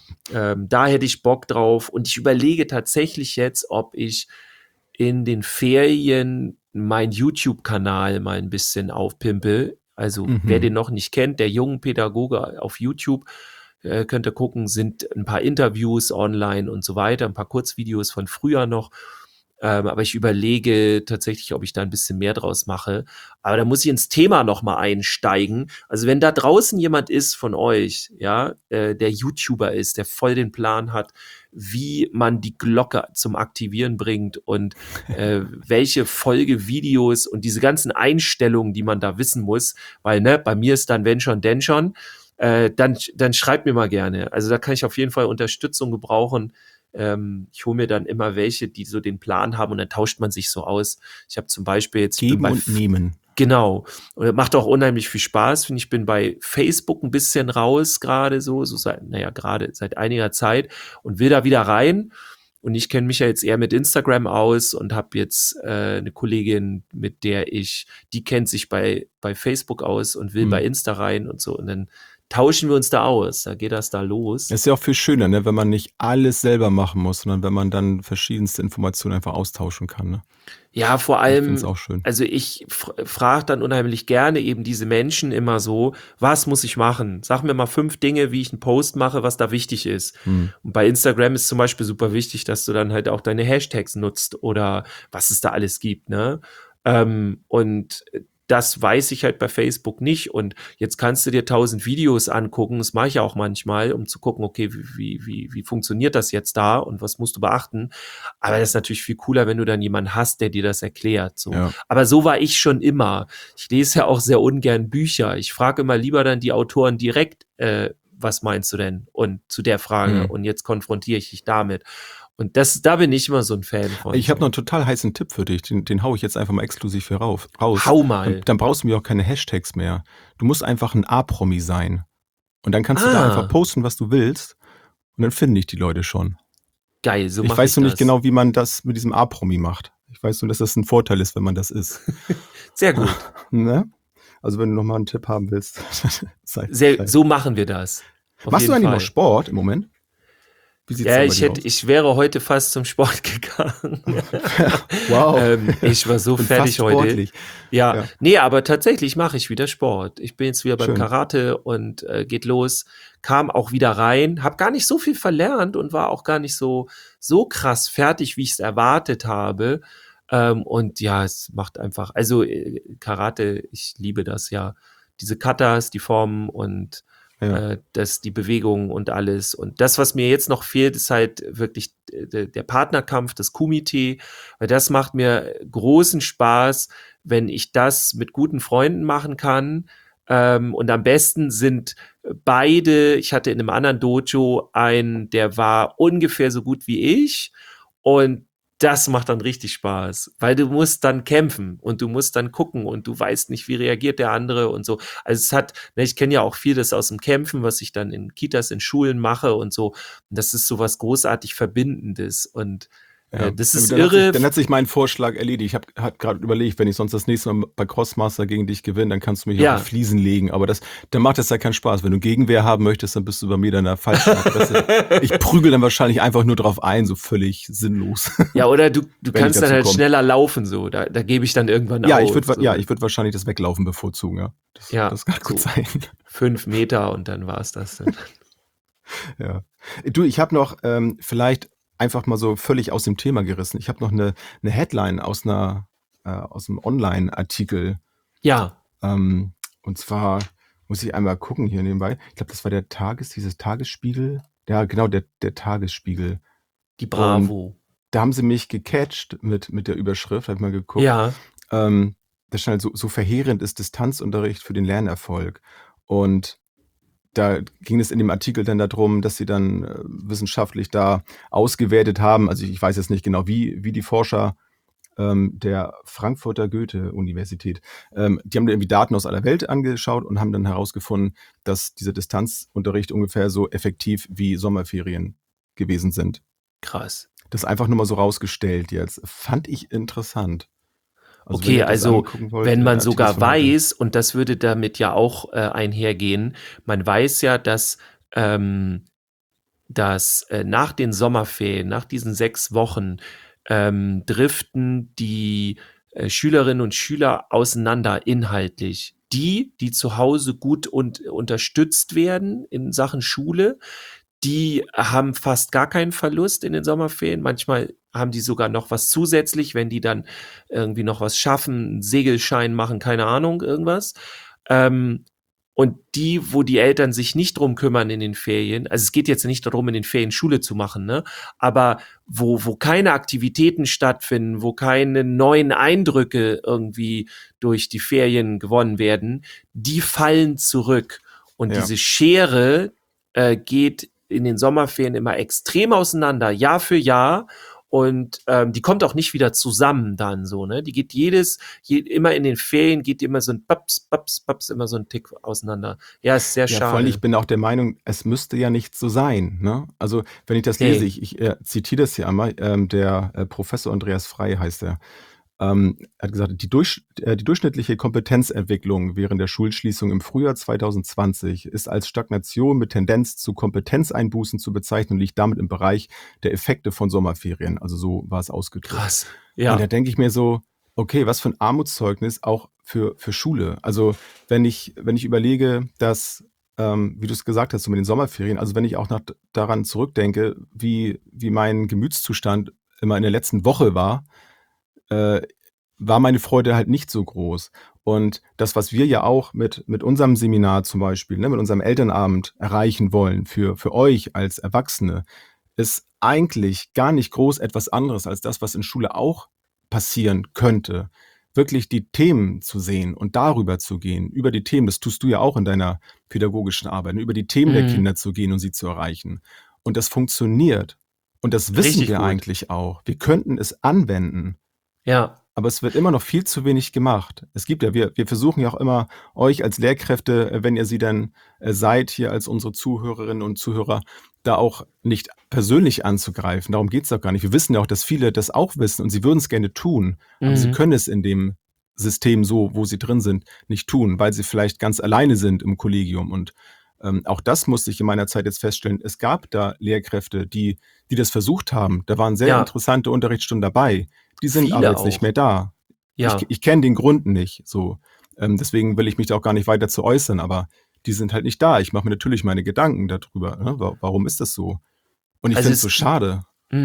Da hätte ich Bock drauf. Und ich überlege tatsächlich jetzt, ob ich in den Ferien meinen YouTube-Kanal mal ein bisschen aufpimpe. Also wer den noch nicht kennt, der jungen Pädagoge auf YouTube, könnt ihr gucken, sind ein paar Interviews online und so weiter, ein paar Kurzvideos von früher noch. Aber ich überlege tatsächlich, ob ich da ein bisschen mehr draus mache. Aber da muss ich ins Thema nochmal einsteigen. Also wenn da draußen jemand ist von euch, ja, der YouTuber ist, der voll den Plan hat, wie man die Glocke zum Aktivieren bringt und welche Folgevideos und diese ganzen Einstellungen, die man da wissen muss, weil ne, bei mir ist dann wenn schon, denn schon, dann schreibt mir mal gerne. Also da kann ich auf jeden Fall Unterstützung gebrauchen. Ich hole mir dann immer welche, die so den Plan haben und dann tauscht man sich so aus. Ich habe zum Beispiel jetzt geben und nehmen. Genau. Und das macht auch unheimlich viel Spaß. Finde ich, bin bei Facebook ein bisschen raus gerade gerade seit einiger Zeit und will da wieder rein. Und ich kenne mich ja jetzt eher mit Instagram aus und habe jetzt eine Kollegin, mit der die kennt sich bei Facebook aus und will bei Insta rein und so. Und dann tauschen wir uns da aus. Da geht das da los. Das ist ja auch viel schöner, ne, wenn man nicht alles selber machen muss, sondern wenn man dann verschiedenste Informationen einfach austauschen kann. Ne? Ja, vor Ich allem, finde es auch schön. also ich frage dann unheimlich gerne eben diese Menschen immer so, was muss ich machen? Sag mir mal 5 Dinge, wie ich einen Post mache, was da wichtig ist. Und bei Instagram ist zum Beispiel super wichtig, dass du dann halt auch deine Hashtags nutzt oder was es da alles gibt, ne? Und das weiß ich halt bei Facebook nicht. Und jetzt kannst du dir 1000 Videos angucken. Das mache ich ja auch manchmal, um zu gucken, okay, wie funktioniert das jetzt da und was musst du beachten? Aber das ist natürlich viel cooler, wenn du dann jemanden hast, der dir das erklärt. So. Ja. Aber so war ich schon immer. Ich lese ja auch sehr ungern Bücher. Ich frage immer lieber dann die Autoren direkt, was meinst du denn? Und zu der Frage, Mhm. und jetzt konfrontiere ich dich damit. Und da bin ich immer so ein Fan von. Ich habe noch So. einen total heißen Tipp für dich. Den hau ich jetzt einfach mal exklusiv hier raus. Hau mal. Dann brauchst du mir auch keine Hashtags mehr. Du musst einfach ein A-Promi sein. Und dann kannst du da einfach Ah, posten, was du willst. Und dann finden dich die Leute schon. geil, so Ich mache weiß ich nur nicht das. genau, wie man das mit diesem A-Promi macht. Ich weiß nur, dass das ein Vorteil ist, wenn man das ist. Sehr gut. Ne? Also wenn du nochmal einen Tipp haben willst, sag Bescheid. So machen wir das. Auf Machst du jeden eigentlich Fall. noch Sport im Moment? Wie sieht's Ja, da bei dir aus? ich wäre heute fast zum Sport gegangen. Wow. Ich war so Bin fertig fast heute. sportlich. Ja, Ja. nee, aber tatsächlich mache ich wieder Sport. Ich bin jetzt wieder beim Schön. Karate und geht los. Kam auch wieder rein, habe gar nicht so viel verlernt und war auch gar nicht so krass fertig, wie ich es erwartet habe. Und ja, es macht einfach, also Karate, ich liebe das ja. Diese Katas, die Formen und Ja. die Bewegung und alles. Und das, was mir jetzt noch fehlt, ist halt wirklich der Partnerkampf, das Kumite, weil das macht mir großen Spaß, wenn ich das mit guten Freunden machen kann. Und am besten sind beide, ich hatte in einem anderen Dojo einen, der war ungefähr so gut wie ich, und das macht dann richtig Spaß, weil du musst dann kämpfen und du musst dann gucken und du weißt nicht, wie reagiert der andere und so. Also ich kenne ja auch vieles aus dem Kämpfen, was ich dann in Kitas, in Schulen mache und so. Und das ist so was großartig Verbindendes und Ja. das Ja, ist gut, irre. dann hat sich mein Vorschlag erledigt. Ich habe gerade überlegt, wenn ich sonst das nächste Mal bei Crossmaster gegen dich gewinne, dann kannst du mich Ja. auf die Fliesen legen. Aber dann macht das ja keinen Spaß. Wenn du Gegenwehr haben möchtest, dann bist du bei mir dann der falschen Adresse. Ich prügel dann wahrscheinlich einfach nur drauf ein, so völlig sinnlos. Ja, oder du Wenn kannst ich dann dazu halt komme. schneller laufen, so. Da gebe ich dann irgendwann Ja, auf. ich würde so. würd wahrscheinlich das Weglaufen bevorzugen, ja. Das kann gut so sein. 5 Meter und dann war es das dann. Ja. Du, ich habe noch vielleicht einfach mal so völlig aus dem Thema gerissen. Ich habe noch eine Headline aus einem Online-Artikel. Ja, Und zwar muss ich einmal gucken hier nebenbei. Ich glaube, das war dieses Tagesspiegel. Ja, genau, der Tagesspiegel. die Bravo. Da haben sie mich gecatcht mit der Überschrift, habe ich mal geguckt. Ja, Das stand halt so verheerend ist Distanzunterricht für den Lernerfolg. Und da ging es in dem Artikel dann darum, dass sie dann wissenschaftlich da ausgewertet haben. Also ich weiß jetzt nicht genau, wie die Forscher der Frankfurter Goethe-Universität, die haben da irgendwie Daten aus aller Welt angeschaut und haben dann herausgefunden, dass dieser Distanzunterricht ungefähr so effektiv wie Sommerferien gewesen sind. krass. Das einfach nur mal so rausgestellt jetzt. Fand ich interessant. wenn Okay, ihr das also angucken wollt, wenn der man Artikel sogar ist von heute. weiß, und das würde damit ja auch einhergehen, man weiß ja, dass nach den Sommerferien, nach diesen 6 Wochen, driften die Schülerinnen und Schüler auseinander inhaltlich. Die zu Hause gut und unterstützt werden in Sachen Schule, die haben fast gar keinen Verlust in den Sommerferien. Manchmal haben die sogar noch was zusätzlich, wenn die dann irgendwie noch was schaffen, einen Segelschein machen, keine Ahnung, irgendwas. Und wo die Eltern sich nicht drum kümmern in den Ferien, also es geht jetzt nicht darum, in den Ferien Schule zu machen, ne? Aber wo keine Aktivitäten stattfinden, wo keine neuen Eindrücke irgendwie durch die Ferien gewonnen werden, die fallen zurück. Und Ja. diese Schere geht in den Sommerferien immer extrem auseinander, Jahr für Jahr. Und die kommt auch nicht wieder zusammen dann so, ne? Die geht immer in den Ferien, geht immer so ein Paps, immer so ein Tick auseinander. Ja, ist sehr Ja, vor allem, schade. ich bin auch der Meinung, es müsste ja nicht so sein. Ne? Also, wenn ich das Nee. lese, ich zitiere das hier einmal, der Professor Andreas Frey heißt er. Hat gesagt, die durchschnittliche Kompetenzentwicklung während der Schulschließung im Frühjahr 2020 ist als Stagnation mit Tendenz zu Kompetenzeinbußen zu bezeichnen und liegt damit im Bereich der Effekte von Sommerferien. Also so war es ausgedrückt. Krass. Und Ja. da denke ich mir so, okay, was für ein Armutszeugnis auch für Schule. Also wenn ich überlege, dass, wie du es gesagt hast, so mit den Sommerferien, also wenn ich auch daran zurückdenke, wie mein Gemütszustand immer in der letzten Woche war meine Freude halt nicht so groß. Und das, was wir ja auch mit unserem Seminar zum Beispiel, ne, mit unserem Elternabend erreichen wollen für euch als Erwachsene, ist eigentlich gar nicht groß etwas anderes als das, was in Schule auch passieren könnte. wirklich die Themen zu sehen und darüber zu gehen, über die Themen, das tust du ja auch in deiner pädagogischen Arbeit, über die Themen der Kinder zu gehen und sie zu erreichen. Und das funktioniert. Und das wissen Richtig wir gut. eigentlich auch. Wir könnten es anwenden. Ja. Aber es wird immer noch viel zu wenig gemacht. Es gibt ja, wir versuchen ja auch immer, euch als Lehrkräfte, wenn ihr sie dann seid, hier als unsere Zuhörerinnen und Zuhörer, da auch nicht persönlich anzugreifen. Darum geht's doch gar nicht. Wir wissen ja auch, dass viele das auch wissen und sie würden es gerne tun, aber sie können es in dem System so, wo sie drin sind, nicht tun, weil sie vielleicht ganz alleine sind im Kollegium. Und auch das musste ich in meiner Zeit jetzt feststellen. Es gab da Lehrkräfte, die das versucht haben. Da waren sehr Ja. interessante Unterrichtsstunden dabei. Die sind Viele aber jetzt auch. nicht mehr da. Ja. Ich kenne den Grund nicht. So, deswegen will ich mich da auch gar nicht weiter zu äußern, aber die sind halt nicht da. Ich mache mir natürlich meine Gedanken darüber. Ne? Warum ist das so? Und ich Also finde es so schade.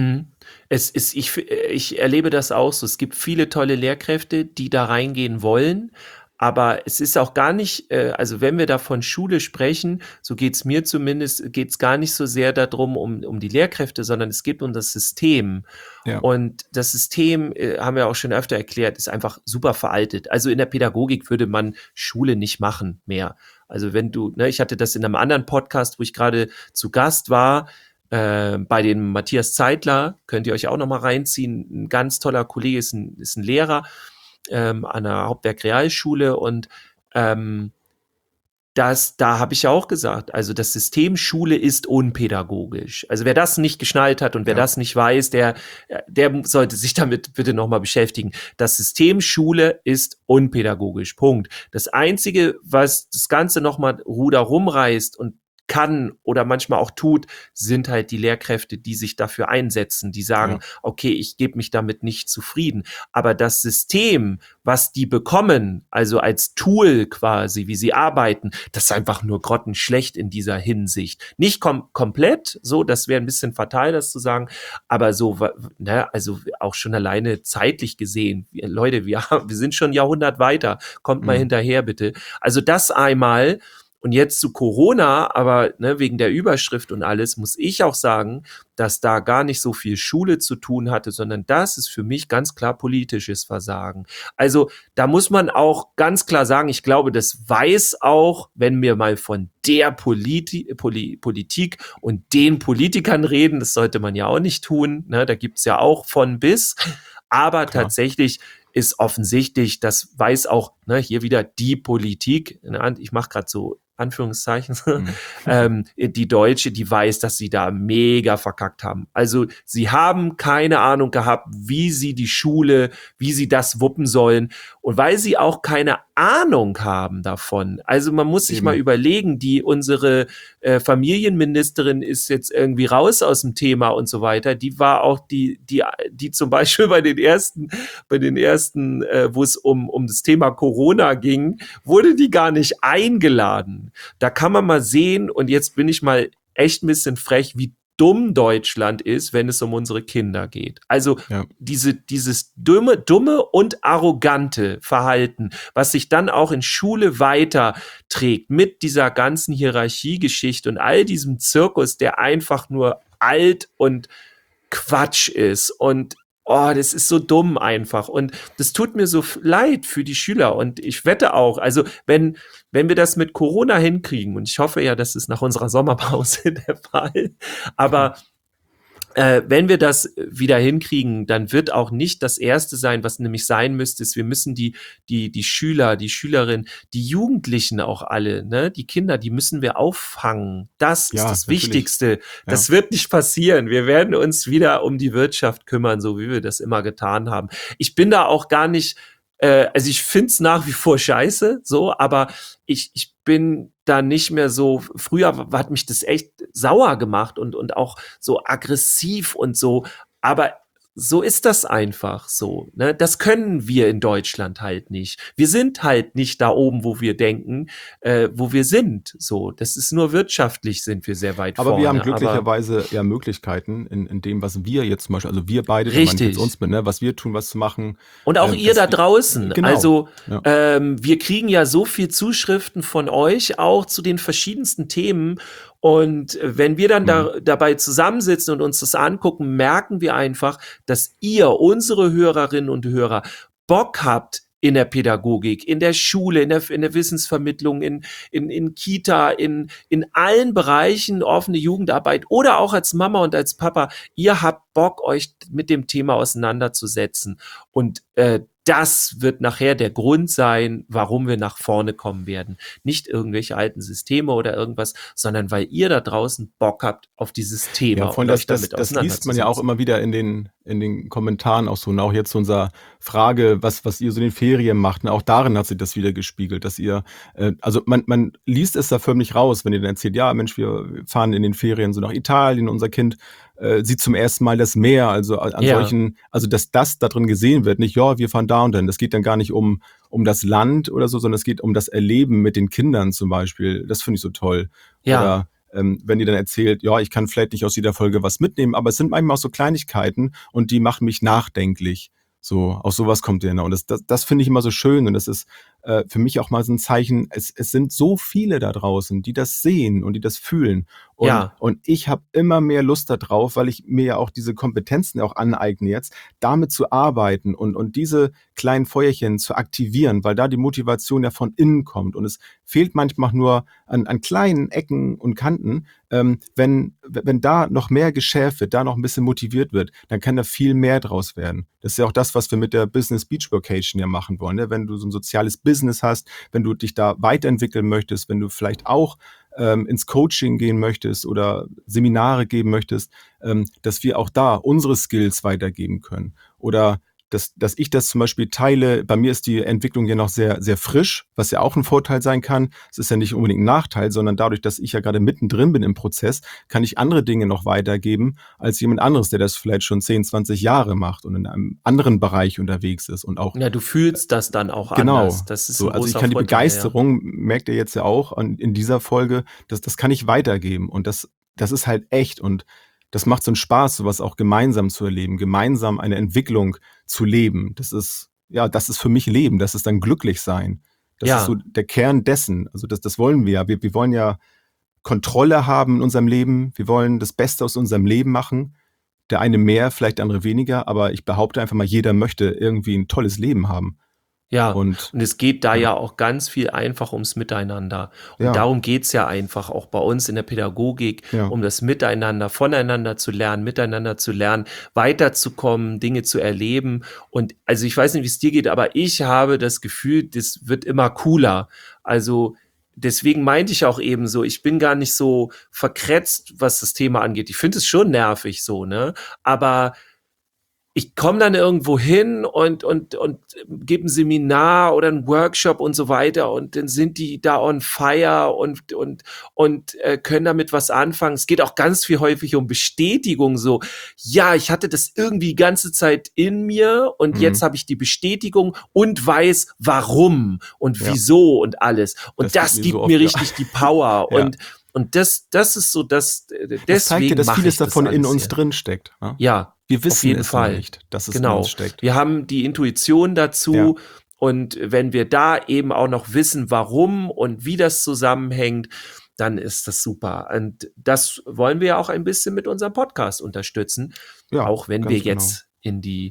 Ich erlebe das auch so. Es gibt viele tolle Lehrkräfte, die da reingehen wollen. Aber es ist auch gar nicht, also wenn wir da von Schule sprechen, so geht's mir zumindest, geht's gar nicht so sehr darum, um die Lehrkräfte, sondern es geht um das System. Ja. Und das System, haben wir auch schon öfter erklärt, ist einfach super veraltet. Also in der Pädagogik würde man Schule nicht machen mehr. Also wenn du, ne, ich hatte das in einem anderen Podcast, wo ich gerade zu Gast war, bei dem Matthias Zeitler, könnt ihr euch auch noch mal reinziehen. Ein ganz toller Kollege, ist ein Lehrer an der Hauptwerk-Realschule und da habe ich ja auch gesagt, also das System Schule ist unpädagogisch. Also wer das nicht geschnallt hat und wer das nicht weiß, der sollte sich damit bitte nochmal beschäftigen. Das System Schule ist unpädagogisch. Punkt. Das Einzige, was das Ganze nochmal Ruder rumreißt und kann oder manchmal auch tut, sind halt die Lehrkräfte, die sich dafür einsetzen, die sagen, okay, ich gebe mich damit nicht zufrieden. Aber das System, was die bekommen, also als Tool quasi, wie sie arbeiten, das ist einfach nur grottenschlecht in dieser Hinsicht. Nicht komplett, so, das wäre ein bisschen fatal, das zu sagen, aber so, ne, also auch schon alleine zeitlich gesehen, Leute, wir sind schon ein Jahrhundert weiter, kommt mal hinterher bitte. Also das einmal. Und jetzt zu Corona, aber ne, wegen der Überschrift und alles, muss ich auch sagen, dass da gar nicht so viel Schule zu tun hatte, sondern das ist für mich ganz klar politisches Versagen. Also da muss man auch ganz klar sagen, ich glaube, das weiß auch, wenn wir mal von der Politik und den Politikern reden, das sollte man ja auch nicht tun, ne, da gibt's ja auch von bis, aber tatsächlich ist offensichtlich, das weiß auch, ne, hier wieder die Politik, ich mache gerade so Anführungszeichen, die Deutsche, die weiß, dass sie da mega verkackt haben. Also sie haben keine Ahnung gehabt, wie sie die Schule, wie sie das wuppen sollen und weil sie auch keine Ahnung haben davon. Also man muss sich mal überlegen, unsere Familienministerin ist jetzt irgendwie raus aus dem Thema und so weiter. Die war auch die zum Beispiel bei den ersten, wo es um das Thema Corona ging, wurde die gar nicht eingeladen. Da kann man mal sehen, und jetzt bin ich mal echt ein bisschen frech, wie dumm Deutschland ist, wenn es um unsere Kinder geht. Also dieses dumme und arrogante Verhalten, was sich dann auch in Schule weiterträgt mit dieser ganzen Hierarchiegeschichte und all diesem Zirkus, der einfach nur alt und Quatsch ist und das ist so dumm einfach. Und das tut mir so leid für die Schüler. Und ich wette auch, also wenn wir das mit Corona hinkriegen, und ich hoffe ja, das ist nach unserer Sommerpause der Fall, aber wenn wir das wieder hinkriegen, dann wird auch nicht das Erste sein, was nämlich sein müsste, ist, wir müssen die Schüler, die Schülerinnen, die Jugendlichen auch alle, ne, die Kinder, die müssen wir auffangen. Das ist das Wichtigste. Das wird nicht passieren. Wir werden uns wieder um die Wirtschaft kümmern, so wie wir das immer getan haben. Ich bin da auch gar nicht, also ich find's nach wie vor scheiße, so, aber ich bin da nicht mehr so, früher hat mich das echt sauer gemacht und auch so aggressiv und so, aber so ist das einfach so, ne? Das können wir in Deutschland halt nicht. Wir sind halt nicht da oben, wo wir denken, wo wir sind, so. Das ist nur wirtschaftlich sind wir sehr weit vorne. Aber wir haben glücklicherweise ja Möglichkeiten in dem, was wir jetzt zum Beispiel, also wir beide, richtig, jetzt uns mit, ne, was wir tun, was zu machen. Und auch ihr da draußen. Genau. Also wir kriegen ja so viel Zuschriften von euch auch zu den verschiedensten Themen. Und wenn wir dann dabei zusammensitzen und uns das angucken, merken wir einfach, dass ihr, unsere Hörerinnen und Hörer, Bock habt, in der Pädagogik, in der Schule, in der Wissensvermittlung, in Kita, in allen Bereichen, offene Jugendarbeit oder auch als Mama und als Papa. Ihr habt Bock, euch mit dem Thema auseinanderzusetzen. Und das wird nachher der Grund sein, warum wir nach vorne kommen werden. Nicht irgendwelche alten Systeme oder irgendwas, sondern weil ihr da draußen Bock habt auf dieses Thema Ja, und euch damit das liest man ja auch immer wieder in den Kommentaren auch so. Und auch jetzt zu unserer Frage, was ihr so in den Ferien macht. Ne? Auch darin hat sich das wieder gespiegelt, dass ihr, also man liest es da förmlich raus, wenn ihr dann erzählt, ja Mensch, wir fahren in den Ferien so nach Italien, unser Kind sieht zum ersten Mal das Meer, also an Ja. solchen, also dass das da drin gesehen wird, nicht, ja, wir fahren da und dann. Das geht dann gar nicht um das Land oder so, sondern es geht um das Erleben mit den Kindern zum Beispiel. Das finde ich so toll. Ja. Oder wenn ihr dann erzählt, ja, ich kann vielleicht nicht aus jeder Folge was mitnehmen, aber es sind manchmal auch so Kleinigkeiten und die machen mich nachdenklich. So, aus sowas kommt ihr. Ne? Und das finde ich immer so schön und das ist für mich auch mal so ein Zeichen, es sind so viele da draußen, die das sehen und die das fühlen. Und ich habe immer mehr Lust darauf, weil ich mir ja auch diese Kompetenzen auch aneigne jetzt, damit zu arbeiten und diese kleinen Feuerchen zu aktivieren, weil da die Motivation ja von innen kommt. Und es fehlt manchmal nur an kleinen Ecken und Kanten. Wenn da noch mehr geschärft wird, da noch ein bisschen motiviert wird, dann kann da viel mehr draus werden. Das ist ja auch das, was wir mit der Business Beach Vacation ja machen wollen. Ne? Wenn du so ein soziales Business hast, wenn du dich da weiterentwickeln möchtest, wenn du vielleicht auch ins Coaching gehen möchtest oder Seminare geben möchtest, dass wir auch da unsere Skills weitergeben können. Oder dass ich das zum Beispiel teile. Bei mir ist die Entwicklung ja noch sehr, sehr frisch, was ja auch ein Vorteil sein kann. Es ist ja nicht unbedingt ein Nachteil, sondern dadurch, dass ich ja gerade mittendrin bin im Prozess, kann ich andere Dinge noch weitergeben als jemand anderes, der das vielleicht schon 10, 20 Jahre macht und in einem anderen Bereich unterwegs ist und auch. Ja, du fühlst das dann auch genau, anders. Das ist so. ein Also ich großer kann die Vorteil, Begeisterung, merkt ihr jetzt ja auch in dieser Folge, das kann ich weitergeben und das ist halt echt und das macht so einen Spaß, sowas auch gemeinsam zu erleben, gemeinsam eine Entwicklung zu leben. Das ist für mich Leben, das ist dann glücklich sein. Das ist so der Kern dessen. Also das wollen wir ja. Wir wollen ja Kontrolle haben in unserem Leben. Wir wollen das Beste aus unserem Leben machen. Der eine mehr, vielleicht der andere weniger, aber ich behaupte einfach mal, jeder möchte irgendwie ein tolles Leben haben. Ja, und es geht da ja auch ganz viel einfach ums Miteinander. Und darum geht's ja einfach auch bei uns in der Pädagogik, um das Miteinander, voneinander zu lernen, miteinander zu lernen, weiterzukommen, Dinge zu erleben. Und also ich weiß nicht, wie es dir geht, aber ich habe das Gefühl, das wird immer cooler. Also deswegen meinte ich auch eben so, ich bin gar nicht so verkretzt, was das Thema angeht. Ich finde es schon nervig so, ne? Aber ich komme dann irgendwo hin und gebe ein Seminar oder einen Workshop und so weiter und dann sind die da on fire und können damit was anfangen. Es geht auch ganz viel häufig um Bestätigung so. Ja, ich hatte das irgendwie die ganze Zeit in mir und jetzt habe ich die Bestätigung und weiß warum und wieso und alles. Und das gibt mir richtig die Power und das ist so, deswegen das zeigt dir, dass vieles davon in uns drin steckt. Ne? Ja. Wir wissen auf jeden es Fall nicht, dass es in uns steckt. Wir haben die Intuition dazu und wenn wir da eben auch noch wissen, warum und wie das zusammenhängt, dann ist das super. Und das wollen wir ja auch ein bisschen mit unserem Podcast unterstützen, auch wenn wir jetzt in die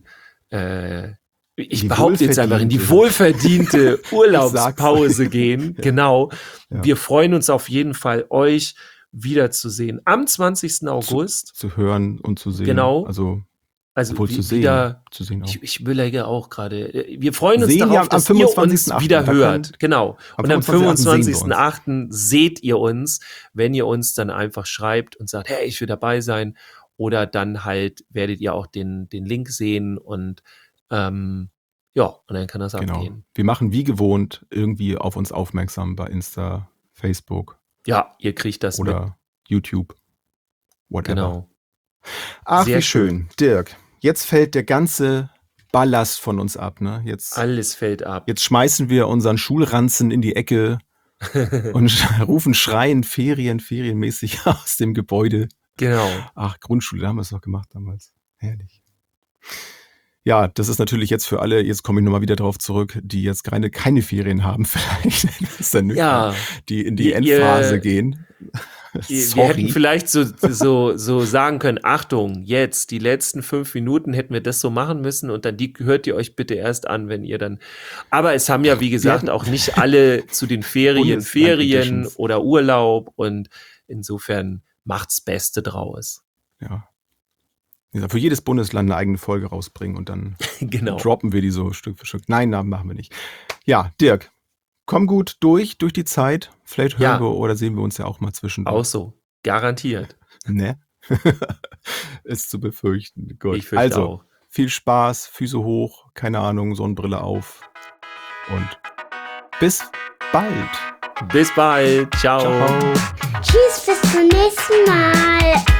ich behaupte jetzt einfach in die wohlverdiente Urlaubspause gehen. Ja. Genau. Ja. Wir freuen uns auf jeden Fall, euch wiederzusehen am 20. August. Zu hören und zu sehen. Genau. Also zu sehen auch. Ich überlege auch gerade. Wir freuen uns darauf, dass ihr uns wieder hört. Genau. Und am 25.08. seht ihr uns, wenn ihr uns dann einfach schreibt und sagt, hey, ich will dabei sein. Oder dann halt werdet ihr auch den Link sehen und und dann kann das abgehen. Wir machen wie gewohnt irgendwie auf uns aufmerksam bei Insta, Facebook. Ja, ihr kriegt das oder YouTube. Whatever. Genau. Ach, sehr wie schön. Dirk, jetzt fällt der ganze Ballast von uns ab. Ne? Alles fällt ab. Jetzt schmeißen wir unseren Schulranzen in die Ecke und rufen schreiend ferienmäßig aus dem Gebäude. Genau. Ach, Grundschule, da haben wir es noch gemacht damals. Herrlich. Ja, das ist natürlich jetzt für alle, jetzt komme ich nochmal wieder drauf zurück, die jetzt gerade keine Ferien haben, vielleicht, das ist dann Ja, die in die ihr, Endphase gehen. wir hätten Sorry. vielleicht so sagen können, Achtung, jetzt, die letzten 5 Minuten hätten wir das so machen müssen und dann die hört ihr euch bitte erst an, wenn ihr dann, aber es haben ja, wie gesagt, hatten- auch nicht alle zu den Ferien Bundesland-Editions. oder Urlaub und insofern macht's Beste draus. Ja. Wie gesagt, für jedes Bundesland eine eigene Folge rausbringen und dann Genau. droppen wir die so Stück für Stück. Nein, machen wir nicht. Ja, Dirk, komm gut durch die Zeit. Vielleicht hören Ja. wir oder sehen wir uns ja auch mal zwischendurch. Auch so, garantiert. Ne? Ist zu befürchten. Gut. Ich fürchte Also, auch. viel Spaß, Füße hoch, keine Ahnung, Sonnenbrille auf. Und bis bald. Bis bald. Ciao. Ciao. Tschüss, bis zum nächsten Mal.